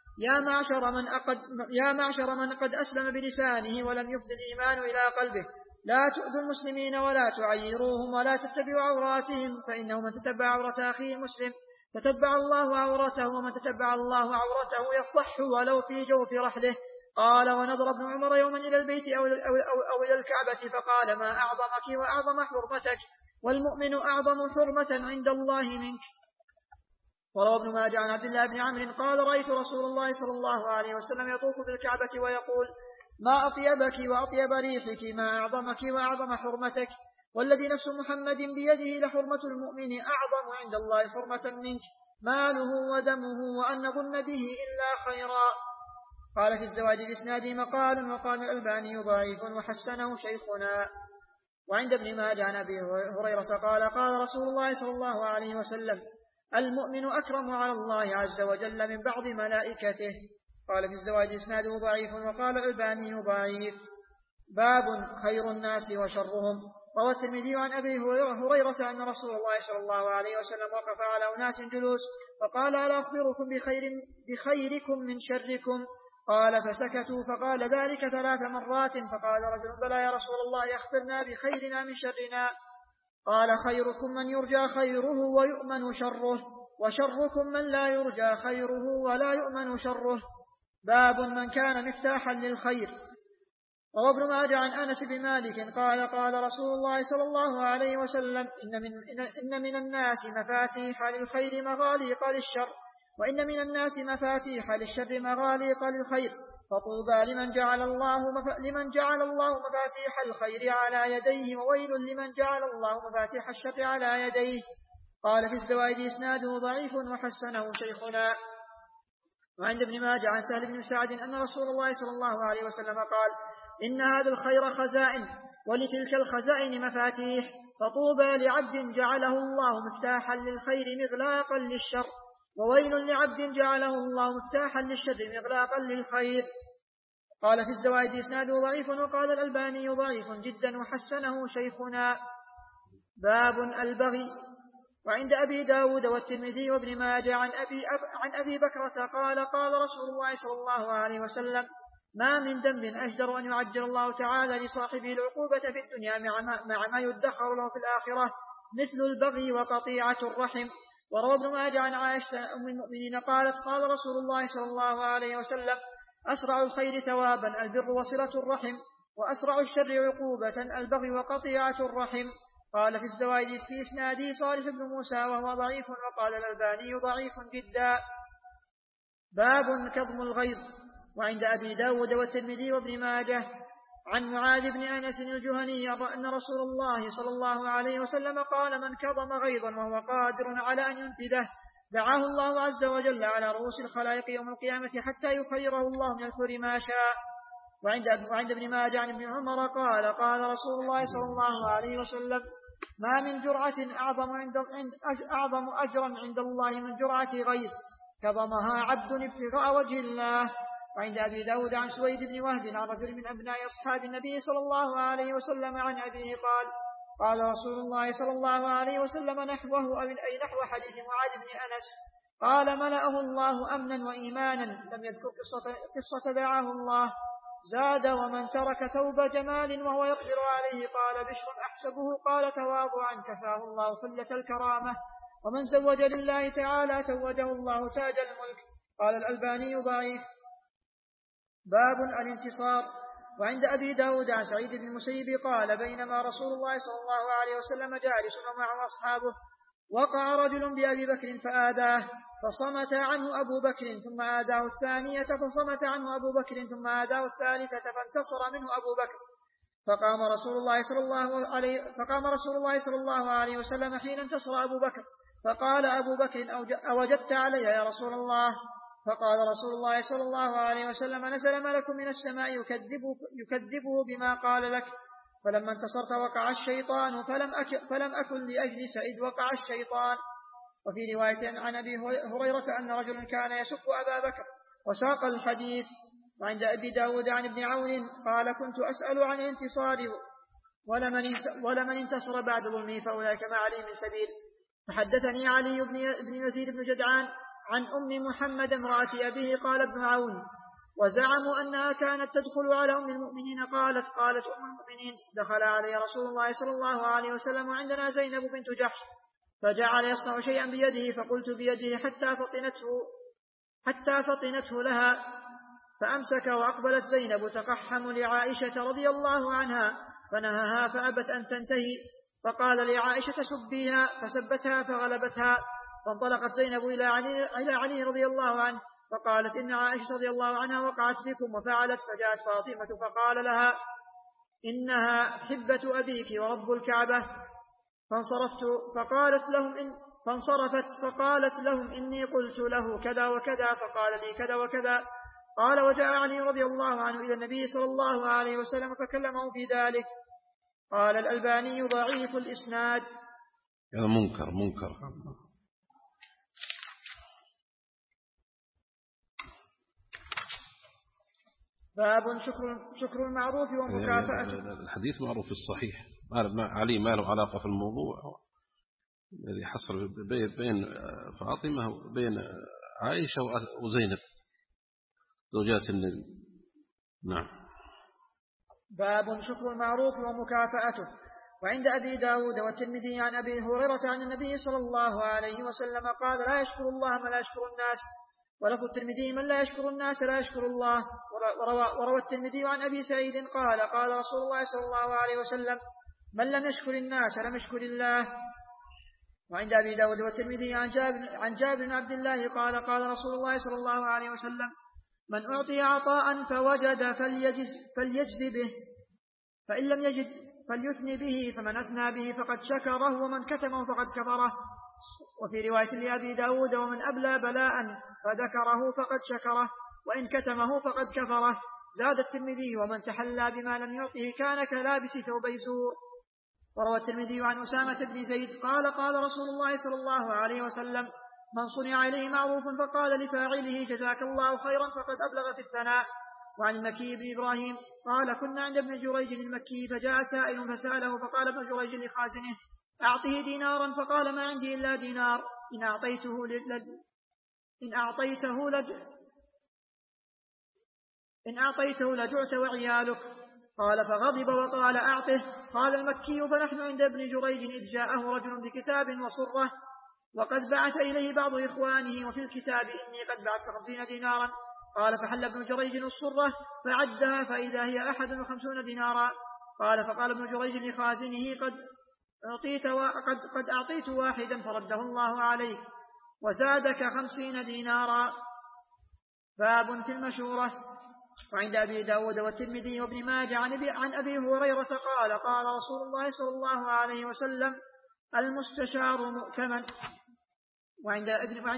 يا معشر من قد أسلم بلسانه ولم يفض الإيمان إلى قلبه، لا تؤذوا المسلمين ولا تعيروهم ولا تتبعوا عوراتهم، فإنه من تتبع عورة أخيه مسلم تتبع الله عورته، ومن تتبع الله عورته يفضحه ولو في جوف رحله. قال: ونظر ابن عمر يوما إلى البيت أو إلى الكعبة فقال: ما أعظمك وأعظم حرمتك، والمؤمن أعظم حرمة عند الله منك. وروى ابن ماجه عن عبد الله بن عمرو قال رأيت رسول الله صلى الله عليه وسلم يطوف بالكعبة ويقول ما أطيبك وأطيب ريحك، ما أعظمك وأعظم حرمتك، والذي نفس محمد بيده لحرمة المؤمن أعظم عند الله حرمة منك، ماله ودمه، وأن نظن به إلا خيرا. قال في الزواج بإسناده مقال، وقال الألباني ضعيف وحسنه شيخنا. وعند ابن ماجه عن أبي هريرة قال قال رسول الله صلى الله عليه وسلم المؤمن أكرم على الله عز وجل من بعض ملائكته. قال في الزواج إسناده ضعيف، وقال الألباني ضعيف. باب خير الناس وشرهم. روى الترمذي عن أبي هريرة أن رسول الله صلى الله عليه وسلم وقف على أناس جلوس فقال ألا أخبركم بخيركم من شركم؟ قال فسكتوا، فقال ذلك 3 مرات، فقال رجل بلى يا رسول الله أخبرنا بخيرنا من شرنا. قال خيركم من يرجى خيره ويؤمن شره، وشركم من لا يرجى خيره ولا يؤمن شره. باب من كان مفتاحا للخير. روى ابن ماجه عن أنس بن مالك قال قال رسول الله صلى الله عليه وسلم إن من الناس مفاتيح للخير مغاليق للشر، وإن من الناس مفاتيح للشر مغاليق للخير، فطوبى لمن جعل الله مفاتيح الخير على يديه، وويل لمن جعل الله مفاتيح الشر على يديه. قال في الزوائد إسناده ضعيف وحسنه شيخنا. وعند ابن ماجه عن سهل بن سعد أن رسول الله صلى الله عليه وسلم قال إن هذا الخير خزائن، ولتلك الخزائن مفاتيح، فطوبى لعبد جعله الله مفتاحا للخير مغلاقا للشر، وويل لعبد جعله الله مفتاحا للشر مغلاقا للخير. قال في الزوائد إسناده ضعيف، وقال الألباني ضعيف جدا وحسنه شيخنا. باب البغي. وعند أبي داود والترمذي وابن ماجه عن أبي بكرة قال قال رسول الله صلى الله عليه وسلم ما من ذنب أجدر أن يعجل الله تعالى لصاحبه العقوبة في الدنيا مع ما يدخر له في الآخرة مثل البغي وقطيعة الرحم. وروى ابن ماجه عن عائشة أم المؤمنين قالت قال رسول الله صلى الله عليه وسلم أسرع الخير ثوابا البر وصلة الرحم، وأسرع الشر عقوبة البغي وقطيعة الرحم. قال في الزوائد في إسناده صالح بن موسى وهو ضعيف، وقال الألباني ضعيف جدا. باب كظم الغيظ. وعند أبي داود والترمذي وابن ماجه عن معاذ بن أنس الجهني أن رسول الله صلى الله عليه وسلم قال من كظم غيظا وهو قادر على أن ينفذه دعاه الله عز وجل على رؤوس الخلائق يوم القيامة حتى يخيره الله من الخير ما شاء. وعند ابن ماجه عن ابن عمر قال قال رسول الله صلى الله عليه وسلم ما من جرعة أعظم أجرا عند الله من جرعة غيظ كظمها عبد ابتغاء وجه الله. وعند أبي داود عن سويد بن وهب عن رجل من أبناء أصحاب النبي صلى الله عليه وسلم عن أبيه قال قال رسول الله صلى الله عليه وسلم نحوه أي نحو حديث معاذ بن أنس قال ملأه الله أمنا وإيمانا. لم يذكر قصة دعاه الله. زاد ومن ترك ثوب جمال وهو يقدر عليه قال بشر أحسبه قال تواضعا كساه الله حلة الكرامة، ومن زوج لله تعالى توجه الله تاج الملك. قال الألباني ضعيف. باب الانتصار. وعند أبي داود عن سعيد بن المسيب قال بينما رسول الله صلى الله عليه وسلم جالس ومعه أصحابه وقع رجل بأبي بكر فآداه فصمت عنه أبو بكر ثم آداه الثانية فصمت عنه أبو بكر ثم آداه الثالثة فانتصر منه أبو بكر. فقام رسول الله صلى الله عليه وسلم حين انتصر أبو بكر فقال أبو بكر أوجدت علي يا رسول الله؟ فقال رسول الله صلى الله عليه وسلم نزل ملك من السماء يكذبه بما قال لك. فلما انتصرت وقع الشيطان فلم أكن لأجلس إذ وقع الشيطان. وفي رواية عن أبي هريرة أن رجلا كان يسب أبا بكر وساق الحديث. وعند أبي داود عن ابن عون قال كنت أسأل عن الانتصار ولمن انتصر بعد ظلمه فأولئك ما عليه من سبيل. فحدثني علي بن يزيد بن جدعان عن أم محمد امرأة أبيه قال ابن عون وزعموا أنها كانت تدخل على أم المؤمنين قالت أم المؤمنين دخل علي رسول الله صلى الله عليه وسلم وعندنا زينب بنت جحش فجعل يصنع شيئا بيده فقلت بيده حتى فطنته لها فأمسك وأقبلت زينب تقحم لعائشة رضي الله عنها فنهاها فأبت أن تنتهي فقال لعائشة سبيها فسبتها فغلبتها فانطلقت زينب إلى علي رضي الله عنه فقالت إن عائشة رضي الله عنها وقعت بكم وفعلت. فجاءت فاطمة فقال لها إنها حبة أبيك ورب الكعبة. فانصرفت فقالت لهم إني قلت له كذا وكذا فقال لي كذا وكذا. قال وجاء علي رضي الله عنه إلى النبي صلى الله عليه وسلم فكلمه في ذلك. قال الألباني ضعيف الإسناد. هذا منكر. باب شكر المعروف ومكافأته. الحديث معروف في الصحيح. علي ما له علاقة في الموضوع الذي حصل بين فاطمة وبين عائشة وزينب زوجات النبي. نعم. باب شكر المعروف ومكافأته. وعند أبي داود والترمذي عن أبي هريرة عن النبي صلى الله عليه وسلم قال لا يشكر الله من لا يشكر الناس. ولفظ الترمذي من لا يشكر الناس لا يشكر الله. وروى الترمذي عن أبي سعيد قال قال رسول الله صلى الله عليه وسلم من لم يشكر الناس لم يشكر الله. وعند أبي داود والترمذي عن جابر بن عبد الله قال قال رسول الله صلى الله عليه وسلم من أعطي عطاء فوجد فليجز به فإن لم يجد فليثني به فمن أثنى به فقد شكره ومن كتمه فقد كفره. وفي رواية لأبي داود ومن أبلى بلاء فذكره فقد شكره وإن كتمه فقد كفره. زاد الترمذي ومن تحلى بما لم يعطه كان كلابس ثوبي سوء. وروى الترمذي عن أسامة بن زيد قال قال رسول الله صلى الله عليه وسلم من صنع إليه معروف فقال لفاعله جزاك الله خيرا فقد أبلغ في الثناء. وعن المكي بن إبراهيم قال كنا عند ابن جريج المكي فجاء سائل فسأله فقال ابن جريج لخازنه أعطه دينارا فقال ما عندي إلا دينار إن أعطيته لجعت وعيالك. قال فغضب وقال أعطه. قال المكي فنحن عند ابن جريج إذ جاءه رجل بكتاب وصرة وقد بعث إليه بعض إخوانه وفي الكتاب إني قد بعثت 50 دينارا. قال فحل ابن جريج الصرة فعدها فإذا هي 51 دينارا. قال فقال ابن جريج لخازنه قد أعطيت واحدا فرده الله عليك وزادك 50 دينارا. باب في المشورة. وعند أبي داود والترمذي وابن ماجه عن أبي هريرة قال قال رسول الله صلى الله عليه وسلم المستشار مؤتمن. وعند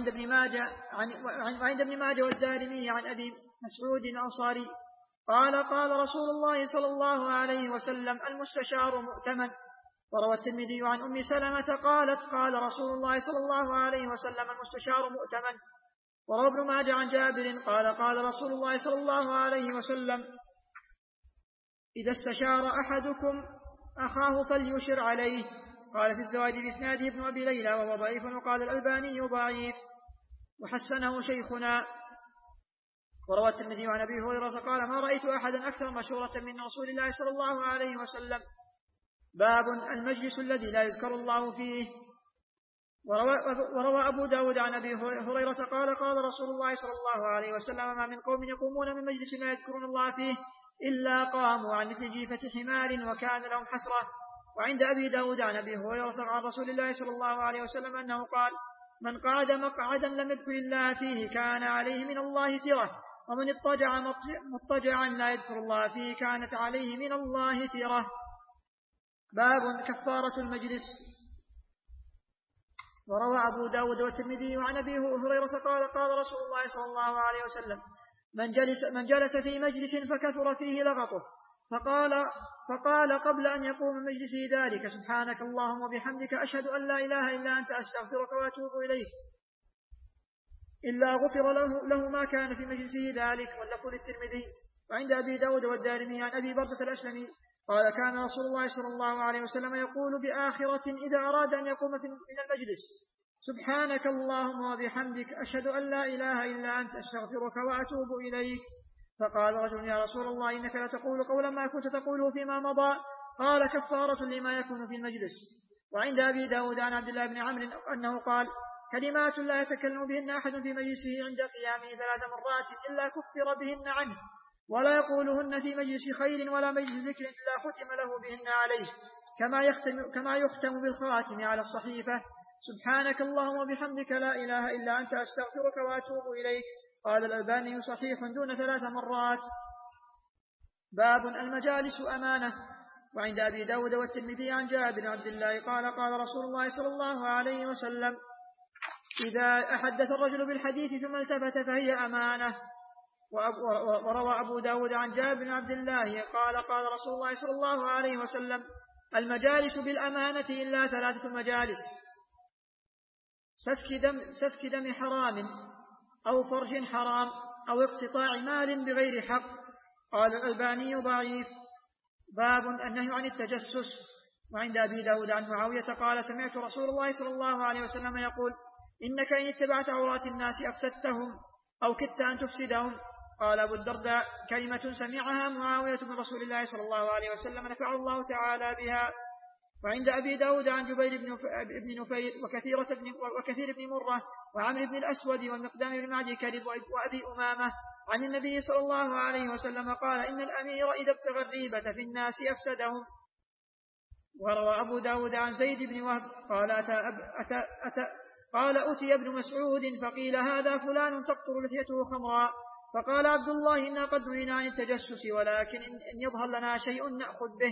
ابن ماجه والدارمي عن أبي مسعود الأنصاري قال قال رسول الله صلى الله عليه وسلم المستشار مؤتمن. وروى الترمذي عن أم سلمة قالت قال رسول الله صلى الله عليه وسلم المستشار مؤتمن. وروى ابن ماجه عن جابر قال قال رسول الله صلى الله عليه وسلم إذا استشار أحدكم أخاه فليشر عليه. قال في الزواج بإسناده ابن أبي ليلى وهو ضعيف وقال الألباني ضعيف وحسنه شيخنا. وروى الترمذي عن أبي هريرة قال ما رأيت أحدا أكثر مشورة من رسول الله صلى الله عليه وسلم. باب المجلس الذي لا يذكر الله فيه. وروى أبو داود عن أبي هريرة قال قال رسول الله صلى الله عليه وسلم ما من قوم يقومون من مجلس لا يذكرون الله فيه إلا قاموا عن مثل جيفة حمار وكان لهم حسرة. وعند أبي داود عن أبي هريرة عن رسول الله صلى الله عليه وسلم أنه قال من قعد مقعدا لم يذكر الله فيه كان عليه من الله ترة ومن اضطجع مضطجعا لا يذكر الله فيه كانت عليه من الله ترة. باب كفارة المجلس. وروى أبو داود والترمذي عن أبي هريرة قال قال رسول الله صلى الله عليه وسلم من جلس في مجلس فكثر فيه لغطه فقال قبل أن يقوم من مجلسه ذلك سبحانك اللهم وبحمدك أشهد أن لا إله إلا أنت أستغفرك وأتوب إليك إلا غفر له ما كان في مجلسه ذلك. واللفظ للترمذي. وعند أبي داود والدارمي عن أبي برزة الأسلمي قال كان رسول الله صلى الله عليه وسلم يقول بآخرة إذا أراد أن يقوم من المجلس سبحانك اللهم وبحمدك أشهد أن لا إله إلا أنت أستغفرك وأتوب إليك. فقال رجل يا رسول الله إنك لتقول قولا ما كنت تقوله فيما مضى. قال كفارة لما يكون في المجلس. وعند أبي داود عن عبد الله بن عمرو أنه قال كلمات لا يتكلم بهن أحد في مجلسه عند قيامه 3 مرات إلا كفر بهن عنه ولا يقولهن في مجلس خير ولا مجلس ذكر إلا ختم له بهن عليه كما يختم بالخاتم على الصحيفة سبحانك اللهم وبحمدك لا إله إلا أنت أستغفرك وأتوب إليك. قال الألباني صحيح دون 3 مرات. باب المجالس أمانة. وعند أبي داود والترمذي عن جابر بن عبد الله قال قال رسول الله صلى الله عليه وسلم إذا أحدث الرجل بالحديث ثم التفت فهي أمانة. وروى أبو داود عن جابر بن عبد الله قال قال رسول الله صلى الله عليه وسلم المجالس بالأمانة إلا 3 مجالس: سفك دم حرام أو فرج حرام أو اقتطاع مال بغير حق. قال الألباني ضعيف. باب النهي عن التجسس. وعند أبي داود عن معاوية قال سمعت رسول الله صلى الله عليه وسلم يقول إنك إن اتبعت عورات الناس أفسدتهم أو كدت أن تفسدهم. قال أبو الدرداء كلمة سمعها معاوية من رسول الله صلى الله عليه وسلم نفع الله تعالى بها. وعند أبي داود عن جبير بن نفير وكثير بن مرة وعمر بن الأسود والمقدام بن معدي كرب وأبي أمامة عن النبي صلى الله عليه وسلم قال إن الأمير إذا ابتغى الريبة في الناس أفسدهم. وروى أبو داود عن زيد بن وهب قال أتي ابن مسعود فقيل هذا فلان تقطر لحيته خمراء فقال عبد الله إنا قد نهينا عن التجسس ولكن إن يظهر لنا شيء نأخذ به.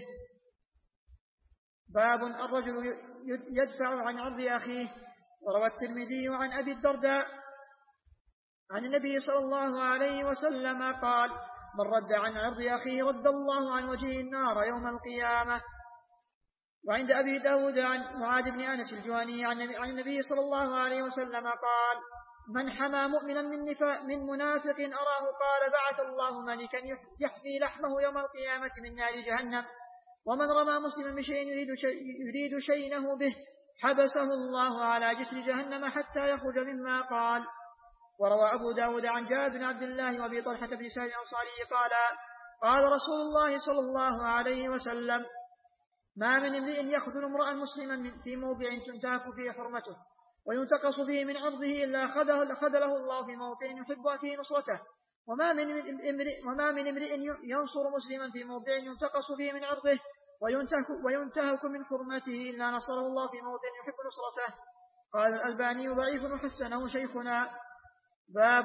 باب الرجل يدفع عن عرض أخيه. وروى الترمذي عن أبي الدرداء عن النبي صلى الله عليه وسلم قال من رد عن عرض أخيه رد الله عن وجهه النار يوم القيامة. وعند أبي داود عن معاذ بن أنس الجهني عن النبي صلى الله عليه وسلم قال من حمى مؤمنا من منافق أراه قال بعث الله ملكا يحمي لحمه يوم القيامة من نار جهنم ومن رمى مسلما بشيء يريد شينه به حبسه الله على جسر جهنم حتى يخرج مما قال. وروى أبو داود عن جابر بن عبد الله وأبي طلحة بن سهل الأنصاري قال قال رسول الله صلى الله عليه وسلم ما من امرئ يخذل امرأ مسلما في موضع تنتهك فيه حرمته وينتقص به من عرضه إلا خذله الله في موضع يحب فيه نصرته وما من امرئ ينصر مسلما في موضع ينتقص فيه من عرضه وينتهك من حرمته إلا نصره الله في موضع يحب نصرته. قال الألباني ضعيف وحسنه شيخنا. باب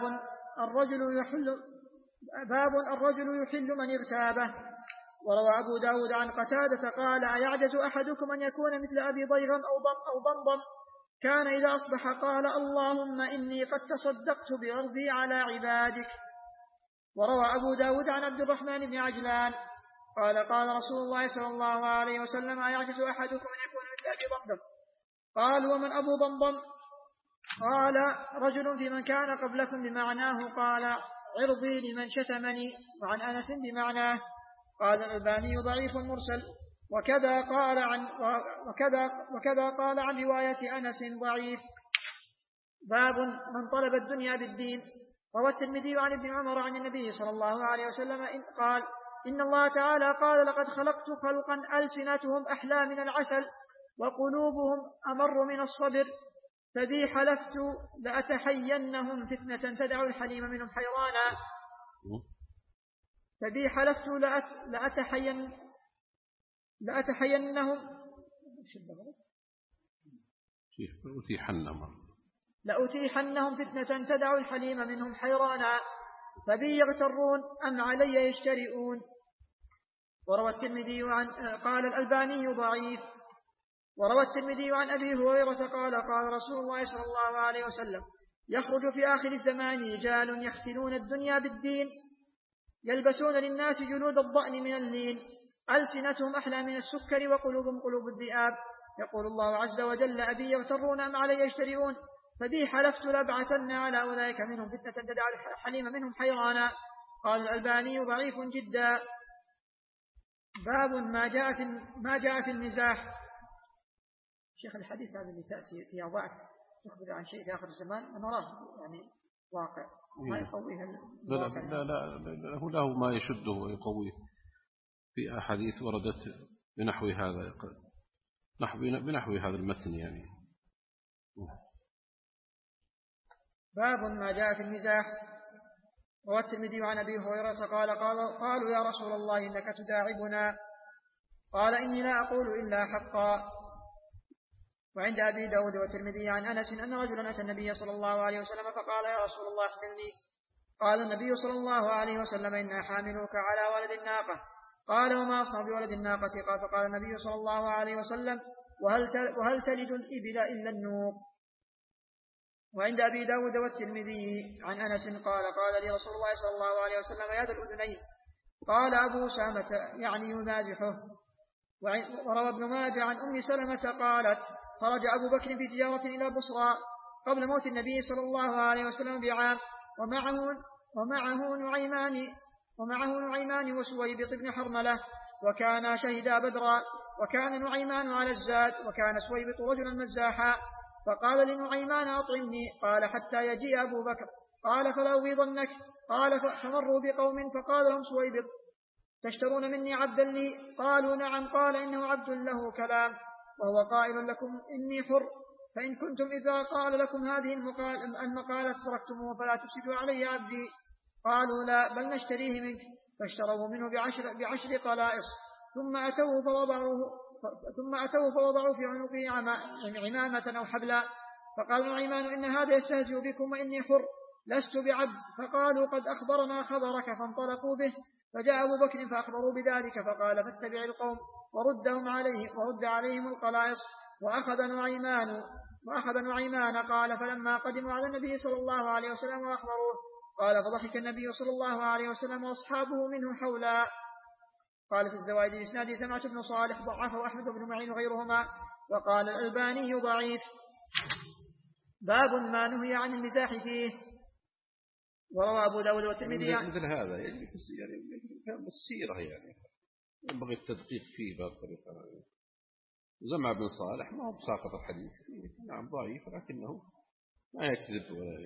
الرجل يحل من اغتابه. وروى أبو داود عن قتادة قال أيعجز أحدكم أن يكون مثل أبي ضيغم أو ضمضم كان إذا أصبح قال اللهم إني قد تصدقت بعرضي على عبادك. وروى أبو داود عن عبد الرحمن بن عجلان قال قال رسول الله صلى الله عليه وسلم أيعجز أحدكم أن يكون مثل أبي ضمضم قال ومن أبو ضمضم قال رجل في من كان قبلكم بمعناه قال عرضي لمن شتمني. وعن أنس بمعناه. قال الألباني ضعيف مرسل وكذا قال عن رواية أنس ضعيف. باب من طلب الدنيا بالدين. روى الترمذي عن ابن عمر عن النبي صلى الله عليه وسلم قال إن الله تعالى قال لقد خلقت خلقا ألسنتهم أحلى من العسل وقلوبهم أمر من الصبر فذي حلفت لأتحينهم فتنة تدع الحليم منهم حيرانا. فذي حلفت لأتيحنهم فتنة تدع الحليم منهم حيرانا فبي يغترون أم علي يشترئون. وروى الترمذي قال الألباني ضعيف. وروى الترمذي عن أبي هريرة قال قال رسول الله صلى الله عليه وسلم يخرج في آخر الزمان رجال يختلون الدنيا بالدين يلبسون للناس جلود الضأن من اللين ألسنتهم أحلى من السكر وقلوبهم قلوب الذئاب. يقول الله عز وجل أبي يغترون أم علي يشترئون فبي حلفت لأبعثن على أولئك منهم فتنة تدع الحليم منهم حيرانا. قال الألباني ضعيف جدا. باب ما جاء في المزاح. شيخ الحديث هذا اللي تأتي في ضعف تخبر عن شيء في آخر الزمان نراه يعني واقع ما يقويه لا هو له ما يشده ويقويه في أحاديث وردت بنحو هذا بنحو هذا المتن يعني. باب ما جاء في المزاح. روى الترمذي عن أبي هريرة قالوا يا رسول الله إنك تداعبنا قال إني لا أقول إلا حقا. وعند أبي داود والترمذي عن أنس أن رجلا أتى النبي صلى الله عليه وسلم فقال يا رسول الله احملني. قال النبي صلى الله عليه وسلم إنا حاملوك على ولد الناقة. قال وما أصنع بولد الناقة؟ قال فقال النبي صلى الله عليه وسلم وهل تلد الإبل إلا النوق. وعند أبي داود والترمذي عن أنس قال قال لي رسول الله صلى الله عليه وسلم يا ذا الأذنين. قال أبو سامة يعني يمازحه. وروى ابن ماجه عن أم سلمة قالت خرج أبو بكر في تجارة إلى بصرى قبل موت النبي صلى الله عليه وسلم بعام ومعه نعيمان وسويبط بن حرملة وكان شهدا بدرا وكان نعيمان على الزاد وكان سويبط رجلا مزاحا. فقال لنعيمان أطعمني. قال حتى يجيء أبو بكر. قال فلا أويضنك. قال فمروا بقوم فقال لهم سويبط تشترون مني عبدا لي؟ قالوا نعم. قال إنه عبد له كلام وهو قائل لكم إني حر فإن كنتم إذا قال لكم هذه المقالة تركتموه فلا تفسدوا علي عبدي. قالوا لا بل نشتريه منك. فاشتروا منه بعشر قلائص ثم أتوه فوضعوا في عنقه عمامة أو حبلا. فقال نعيمان إن هذا يستهزئ بكم وإني حر لست بعبد. فقالوا قد أخبرنا خبرك. فانطلقوا به فجاء أبو بكر فأخبروا بذلك فقال فاتبع القوم ورد عليهم القلائص. وأخذ نعيمان. قال فلما قدموا على النبي صلى الله عليه وسلم وأخبروه قال فضحك النبي صلى الله عليه وسلم وأصحابه منه حولا. قال في الزوائد الإسناد سمعت بن صالح ضعفه أحمد بن معين وغيرهما وقال الألباني ضعيف. باب ما نهي عن المزاح فيه. وروى أبو داود والترمذي مثل هذا يعني كان بالسيرة يعني ينبغي التدقيق فيه بطريقة. زمع بن صالح ما هو بساقط الحديث نعم ضعيف لكنه ما يكذب ولا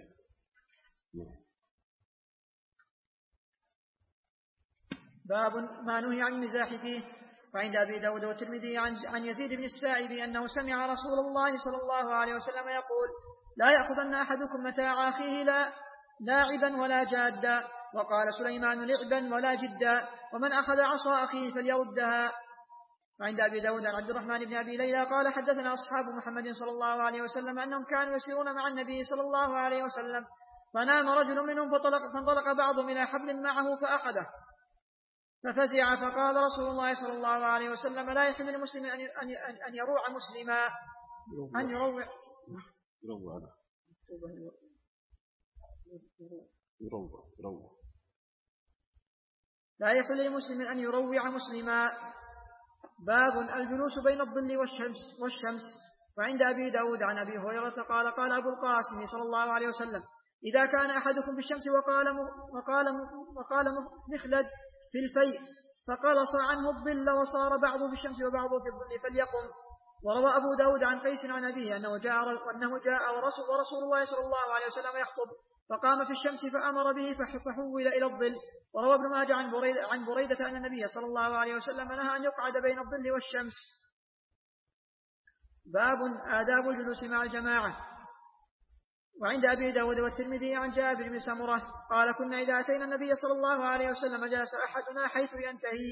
باب ما نهي عن المزاح فيه. وعند أبي داود والترمذي عن يزيد بن السائب أنه سمع رسول الله صلى الله عليه وسلم يقول لا يأخذن أحدكم متاع أخيه لاعبا ولا جادا. وقال سليمان لعبا ولا جدا ومن أخذ عصا أخيه فليردها. وعند أبي داود عن عبد الرحمن بن أبي ليلى قال حدثنا أصحاب محمد صلى الله عليه وسلم أنهم كانوا يسيرون مع النبي صلى الله عليه وسلم فنام رجل منهم فانطلق بعضهم إلى حبل معه فأخذه ففزع فقال رسول الله صلى الله عليه وسلم لا يحل للمسلم أن يروع مسلما لا يحل للمسلم أن يروع مسلما. باب الجلوس بين الظل والشمس. وعند أبي داود عن أبي هريرة قال أبو القاسم صلى الله عليه وسلم إذا كان أحدكم بالشمس وقال مخلد في الفيء فقلص عنه الظل وصار بعضه في الشمس وبعضه في الظل فليقم. وروى أبو داود عن قيس عن أبيه أنه جاء ورسول الله صلى الله عليه وسلم يخطب فقام في الشمس فأمر به فحول إلى الظل. وروى ابن ماجه عن بريدة أن النبي صلى الله عليه وسلم نهى أن يقعد بين الظل والشمس. باب آداب الجلوس مع الجماعة. وعند أبي داود والترمذي عن جابر بن سمرة قال كنا إذا أتينا النبي صلى الله عليه وسلم جلس أحدنا حيث ينتهي.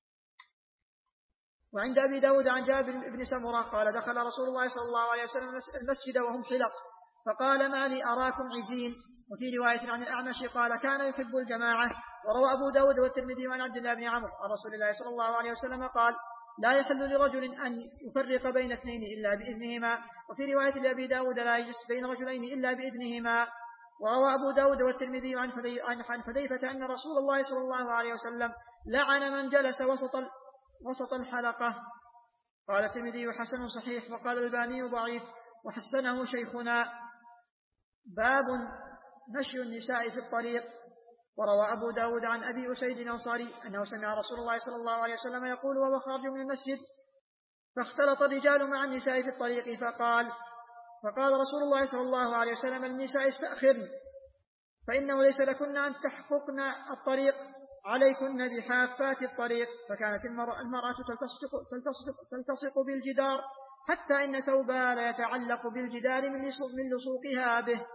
وعند أبي داود عن جابر بن سمرة قال دخل رسول الله صلى الله عليه وسلم المسجد وهم حلق فقال ما لي أراكم عزين. وفي رواية عن الأعمش قال كان يحب الجماعة. وروى أبو داود والترمذي عن عبد الله بن عمرو عن رسول الله صلى الله عليه وسلم قال لا يحل لرجل أن يفرق بين اثنين إلا بإذنهما. وفي رواية لأبي داود لا يجلس بين رجلين إلا بإذنهما. وروى أبو داود والترمذي عن حذيفة أن رسول الله صلى الله عليه وسلم لعن من جلس وسط الحلقة. قال الترمذي حسن صحيح وقال الألباني ضعيف وحسنه شيخنا. باب مشي النساء في الطريق. وروى أبو داود عن أبي أسيد الأنصاري أنه سمع رسول الله صلى الله عليه وسلم يقول وهو خارج من المسجد فاختلط الرجال مع النساء في الطريق فقال رسول الله صلى الله عليه وسلم النساء استأخرن فإنه ليس لكن أن تحققن الطريق عليكن بحافات الطريق. فكانت المرأة تلتصق بالجدار حتى إن ثوبها لا يتعلق بالجدار من لصوقها به.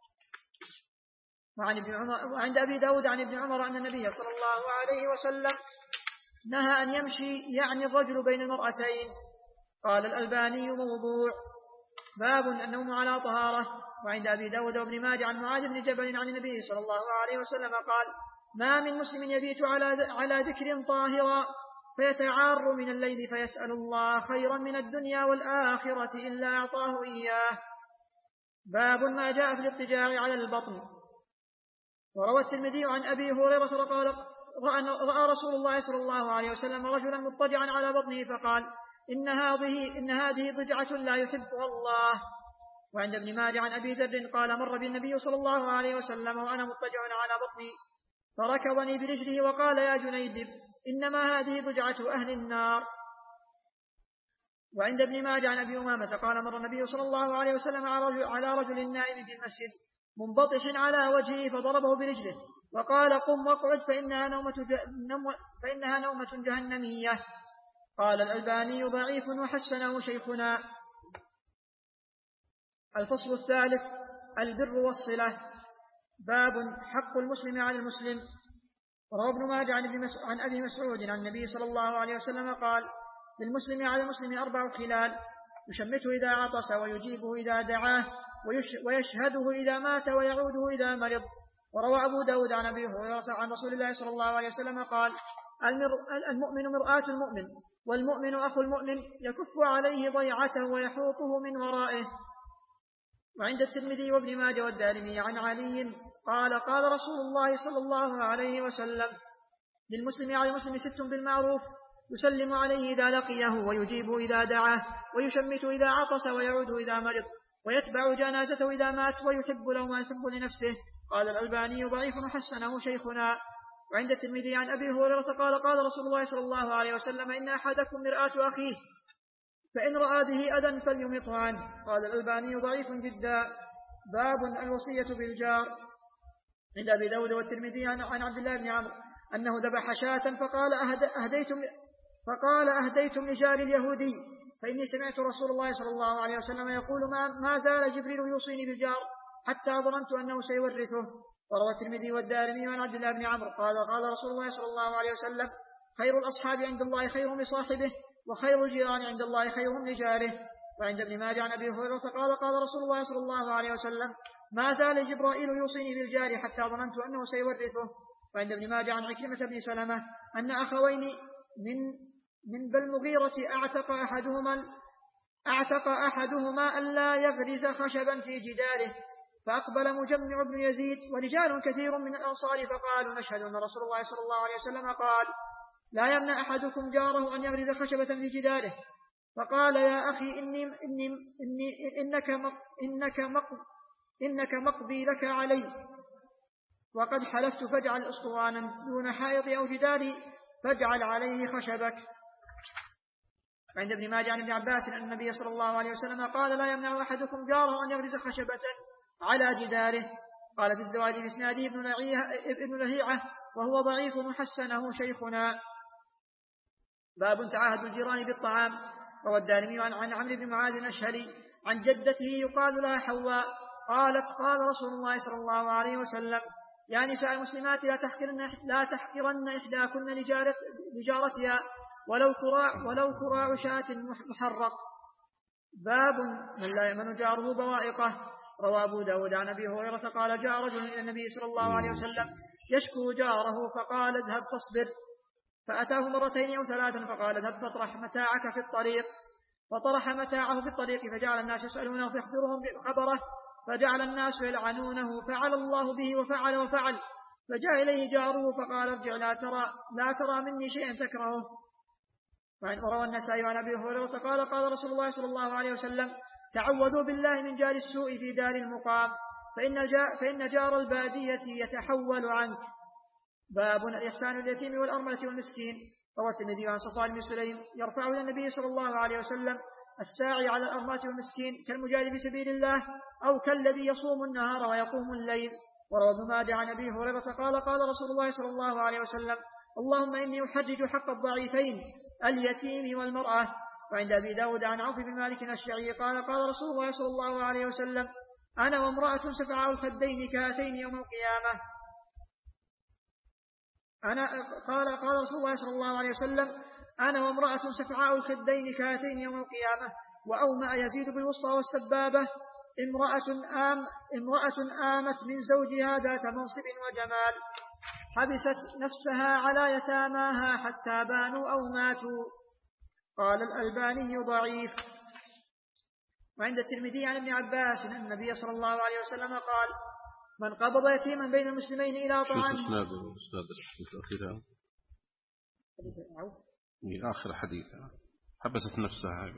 وعند أبي داود عن ابن عمر أن النبي صلى الله عليه وسلم نهى أن يمشي يعني الرجل بين المرأتين. قال الألباني موضوع. باب النوم على طهارة. وعند أبي داود وابن ماجه عن معاذ بن جبل عن النبي صلى الله عليه وسلم قال: ما من مسلم يبيت على ذكر طاهرا فيتعار من الليل فيسأل الله خيرا من الدنيا والآخرة إلا أعطاه إياه. باب ما جاء في الاضطجاع على البطن. وروى الترمذي عن أبي هريرة قال: رأى رسول الله صلى الله عليه وسلم رجلا مضطجعا على بطنه فقال: إن هذه ضجعة لا يحبها الله. وعند ابن ماجه عن أبي ذر قال: مر بالنبي صلى الله عليه وسلم وأنا مضطجع على بطني فركضني برجله وقال: يا جنيدب إنما هذه ضجعة أهل النار. وعند ابن ماجه عن أبي أمامة قال: مر النبي صلى الله عليه وسلم على رجل نائم في المسجد منبطش على وجهه فضربه برجله وقال: قم واقعد فإنها نومة جهنمية. قال الألباني: ضعيف وحسنه شيخنا. الفصل الثالث: البر والصلة. باب حق المسلم على المسلم. روى ابن ماجه عن أبي مسعود عن النبي صلى الله عليه وسلم قال: للمسلم على المسلم 4 خلال: يشمته إذا عطس ويجيبه إذا دعاه ويشهده إذا مات ويعوده إذا مرض. وروى أبو داود عن أبي هريرة عن رسول الله صلى الله عليه وسلم قال: المؤمن مرآة المؤمن والمؤمن أخو المؤمن يكف عليه ضيعته ويحوطه من ورائه. وعند الترمذي وابن ماجه والدارمي عن علي قال: قال رسول الله صلى الله عليه وسلم: للمسلم على المسلم 6 بالمعروف: يسلم عليه إذا لقيه ويجيبه إذا دعاه ويشمت إذا عطس ويعود إذا مرض ويتبع جنازته إذا مات ويحب له ما يحب لنفسه. قال الألباني: ضعيف وحسنه شيخنا. وعند الترمذي عن أبي هريرة قال: قال رسول الله صلى الله عليه وسلم: إن أحدكم مرآة أخيه فإن رأى به أذى فليمطه عنه. قال الألباني: ضعيف جدا. باب الوصية بالجار. عند أبي داود والترمذي عن عبد الله بن عمرو أنه ذبح شاة فقال: أهديتم لجار اليهودي فإني سمعت رسول الله صلى الله عليه وسلم يقول: ما زال جبريل يوصيني بالجار حتى ظننت أنه سيورثه. وروى الترمذي والدارمي عن عبد الله بن عمرو قال: قال رسول الله صلى الله عليه وسلم: خير الأصحاب عند الله خيرهم لصاحبه وخير الجيران عند الله خيرهم لجاره. وعند ابن ماجه عن أبي هريرة قال: قال رسول الله صلى الله عليه وسلم: ما زال جبرائيل يوصيني بالجار حتى ظننت أنه سيورثه. وعند ابن ماجه عن عكرمة بن سلمة أن أخوين من بالمغيرة اعتق أحدهما ألا يغرز خشبا في جداره، فأقبل مجمع بن يزيد ورجال كثير من الأنصار فقالوا: نشهد أن رسول الله صلى الله عليه وسلم قال: لا يمنع أحدكم جاره أن يغرز خشبة في جداره. فقال: يا أخي إنك مقضي لك علي، وقد حلفت فاجعل أسطوانا دون حائط أو جدار فاجعل عليه خشبك. عند ابن ماجه عن ابن عباس أن النبي صلى الله عليه وسلم قال: لا يمنع أحدكم جاره أن يغرز خشبة على جداره. قال في الزواج بإسناده ابن لهيعة وهو ضعيف محسنه شيخنا. باب تعاهد الجيران بالطعام. روى الدارمي عن عمرو بن معاذ الأشهري عن جدته يقال لها حواء قالت: قال رسول الله صلى الله عليه وسلم: يا نساء المسلمات لا تحقرن إحداكن لجارتها ولو كراع شاة محرق. باب من لا يأمن جاره بوائقه. روى أبو داود عن أبي هريرة قال: جاء رجل إلى النبي صلى الله عليه وسلم يشكو جاره فقال: اذهب فاصبر. فأتاه 2 أو 3 فقال: اذهب فاطرح متاعك في الطريق. فطرح متاعه في الطريق فجعل الناس يسألونه فيخبرهم بخبره فجعل الناس يلعنونه فعل الله به وفعل. فجاء إليه جاره فقال: ارجع لا ترى مني شيئا تكرهه. وروى النسائي عن أبي هريرة قال: قال رسول الله صلى الله عليه وسلم: تعوذوا بالله من جار السوء في دار المقام فإن جار البادية يتحول عنك. باب الإحسان اليتيم والأرملة والمسكين. روى الترمذي عن صفوان بن سليم يرفع إلى النبي صلى الله عليه وسلم: الساعي على الأرملة والمسكين كالمجاهد في سبيل الله أو كالذي يصوم النهار ويقوم الليل. وروى ابن ماجه عن أبي هريرة قال: قال رسول الله صلى الله عليه وسلم: اللهم إني أحجج حق الضعيفين اليتيم والمرأة. وعند أبي داود عن عوف بن مالك الأشجعي قال: قال رسول الله صلى الله عليه وسلم: أنا وامرأة سفعاء الخدين كهاتين يوم القيامة. قال رسول الله صلى الله عليه وسلم: أنا وامرأة سفعاء الخدين كهاتين يوم القيامة وأومأ يزيد بالوسطى والسبابة. امرأة آمت من زوجها ذات منصب وجمال، حبست نفسها على يتاماها حتى بانوا أو ماتوا. قال الألباني ضعيف. وعند الترمذي عن ابن عباس أن النبي صلى الله عليه وسلم قال: من قبض يتيما بين المسلمين إلى طعام. آخر حديث حبست نفسها.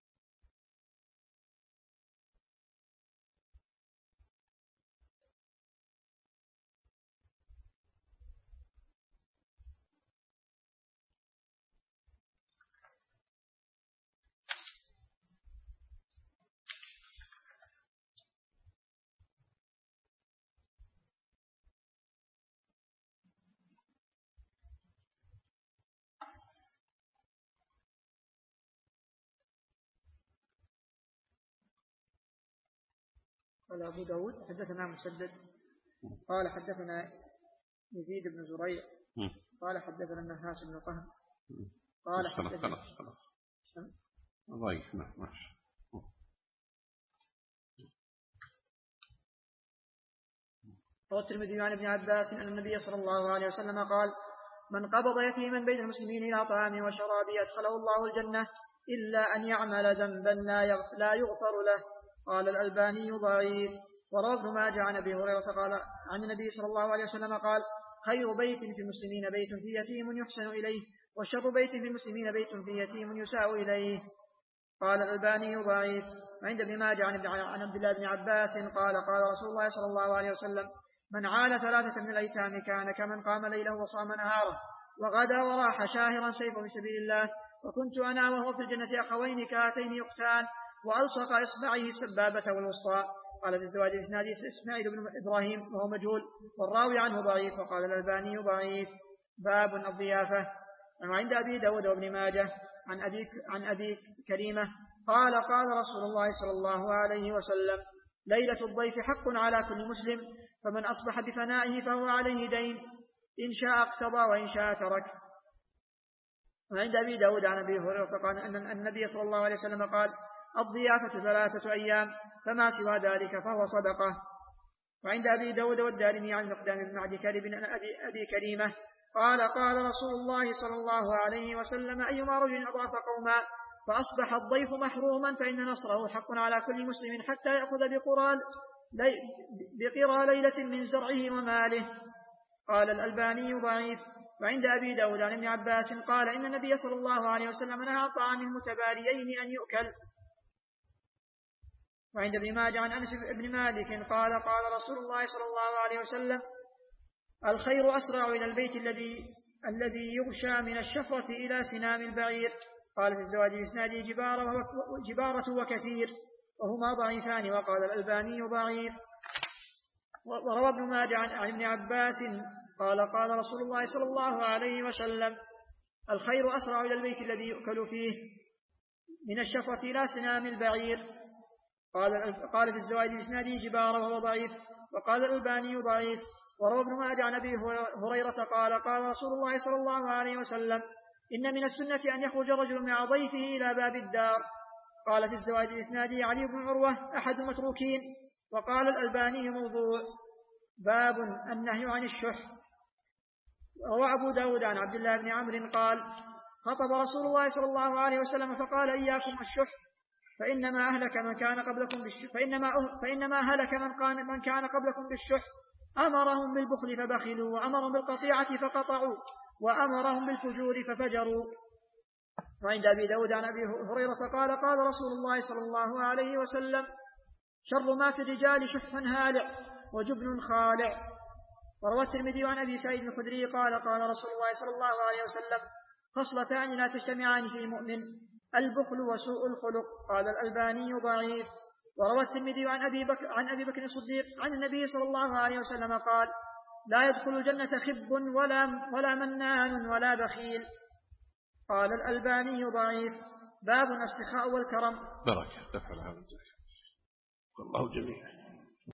قال أبو داود حدثنا مسدد قال حدثنا يزيد بن زريع قال حدثنا النهاس بن طهر قال حدثنا ضعيف. ماشي. روى الترمذي عن ابن عباس أن النبي صلى الله عليه وسلم قال: من قبض يتيما بين المسلمين إلى طعام وشراب أدخله الله الجنة إلا أن يعمل ذنبا لا يغفر له. قال الألباني ضعيف. وروى ابن ماجه عن أبي هريرة قال عن النبي صلى الله عليه وسلم قال: خير بيت في المسلمين بيت فيه يتيم يحسن إليه، وشر بيت في المسلمين بيت فيه يتيم يساء إليه. قال الألباني ضعيف. وعند ابن ماجه عن عبد الله بن عباس قال: قال رسول الله صلى الله عليه وسلم: من عال 3 من الأيتام كان كمن قام ليله وصام نهاره وغدا وراح شاهرا سيفه في سبيل الله. وكنت أنا وهو في الجنة أخوين كهاتين يقتان، وألصق إصبعيه السبابة والوسطى. قال في الزواج الإسنادي إسماعيل بن إبراهيم وهو مجهول، والراوي عنه ضعيف. وقال الألباني ضعيف. باب الضيافة. وعند أبي داود وابن ماجه عن أبي كريمة قال: قال رسول الله صلى الله عليه وسلم: ليلة الضيف حق على كل مسلم، فمن أصبح بفنائه فهو عليه دين، إن شاء اقتضى وإن شاء ترك. وعند أبي داود عن أبي هريرة قال أن النبي صلى الله عليه وسلم قال: الضيافة 3 أيام، فما سوى ذلك فهو صدقة. وعند أبي داود والدارمي عن مقدام بن معد كرب أبي كريمة قال: قال رسول الله صلى الله عليه وسلم: أيما رجل أضاف قوما فأصبح الضيف محروما فإن نصره حق على كل مسلم حتى يأخذ بقرى ليلة من زرعه وماله. قال الألباني ضعيف. وعند أبي داود عن ابن عباس قال: إن النبي صلى الله عليه وسلم نهى عن طعام المتباريين أن يؤكل. وعند ابن ماجه عن أنس بن مالك قال: قال رسول الله صلى الله عليه وسلم: الخير أسرع إلى البيت الذي يغشى من الشفرة إلى سنام البعير. قال في الزواج الإسنادي جبارة وكثير، وهما ضعيفان. وقال الألباني ضعيف. وروى ابن ماجه عن ابن عباس قال: قال رسول الله صلى الله عليه وسلم: الخير أسرع إلى البيت الذي يؤكل فيه من الشفرة إلى سنام البعير. قال في الزواج الإسنادي جبارة وهو ضعيف. وقال الألباني ضعيف. وروى ابن ماجه عن أبي هريرة قال: قال رسول الله صلى الله عليه وسلم: إن من السنة أن يخرج الرجل مع ضيفه إلى باب الدار. قال في الزواج الإسنادي علي بن عروة أحد المتروكين. وقال الألباني موضوع. باب النهي عن الشح. روى أبو داود عن عبد الله بن عمرو قال: خطب رسول الله صلى الله عليه وسلم فقال: إياكم الشح، فإنما هلك من كان قبلكم بالشح، أمرهم بالبخل فبخلوا، وأمرهم بالقطيعة فقطعوا، وأمرهم بالفجور ففجروا. وعند أبي داود عن أبي هريرة قال: قال رسول الله صلى الله عليه وسلم: شر ما في الرجال شح هالع وجبن خالع. وروى الترمذي عن أبي سعيد الخدري قال: قال رسول الله صلى الله عليه وسلم: خصلتان لا تجتمعان في مؤمن، البخل وسوء الخلق. قال الألباني ضعيف. وروى الترمذي عن أبي بكر الصديق عن النبي صلى الله عليه وسلم قال: لا يدخل الجنة خب ولا منان ولا بخيل. قال الألباني ضعيف. باب السخاء والكرم. بركة تفعل هذا الزكاة الله جميعا.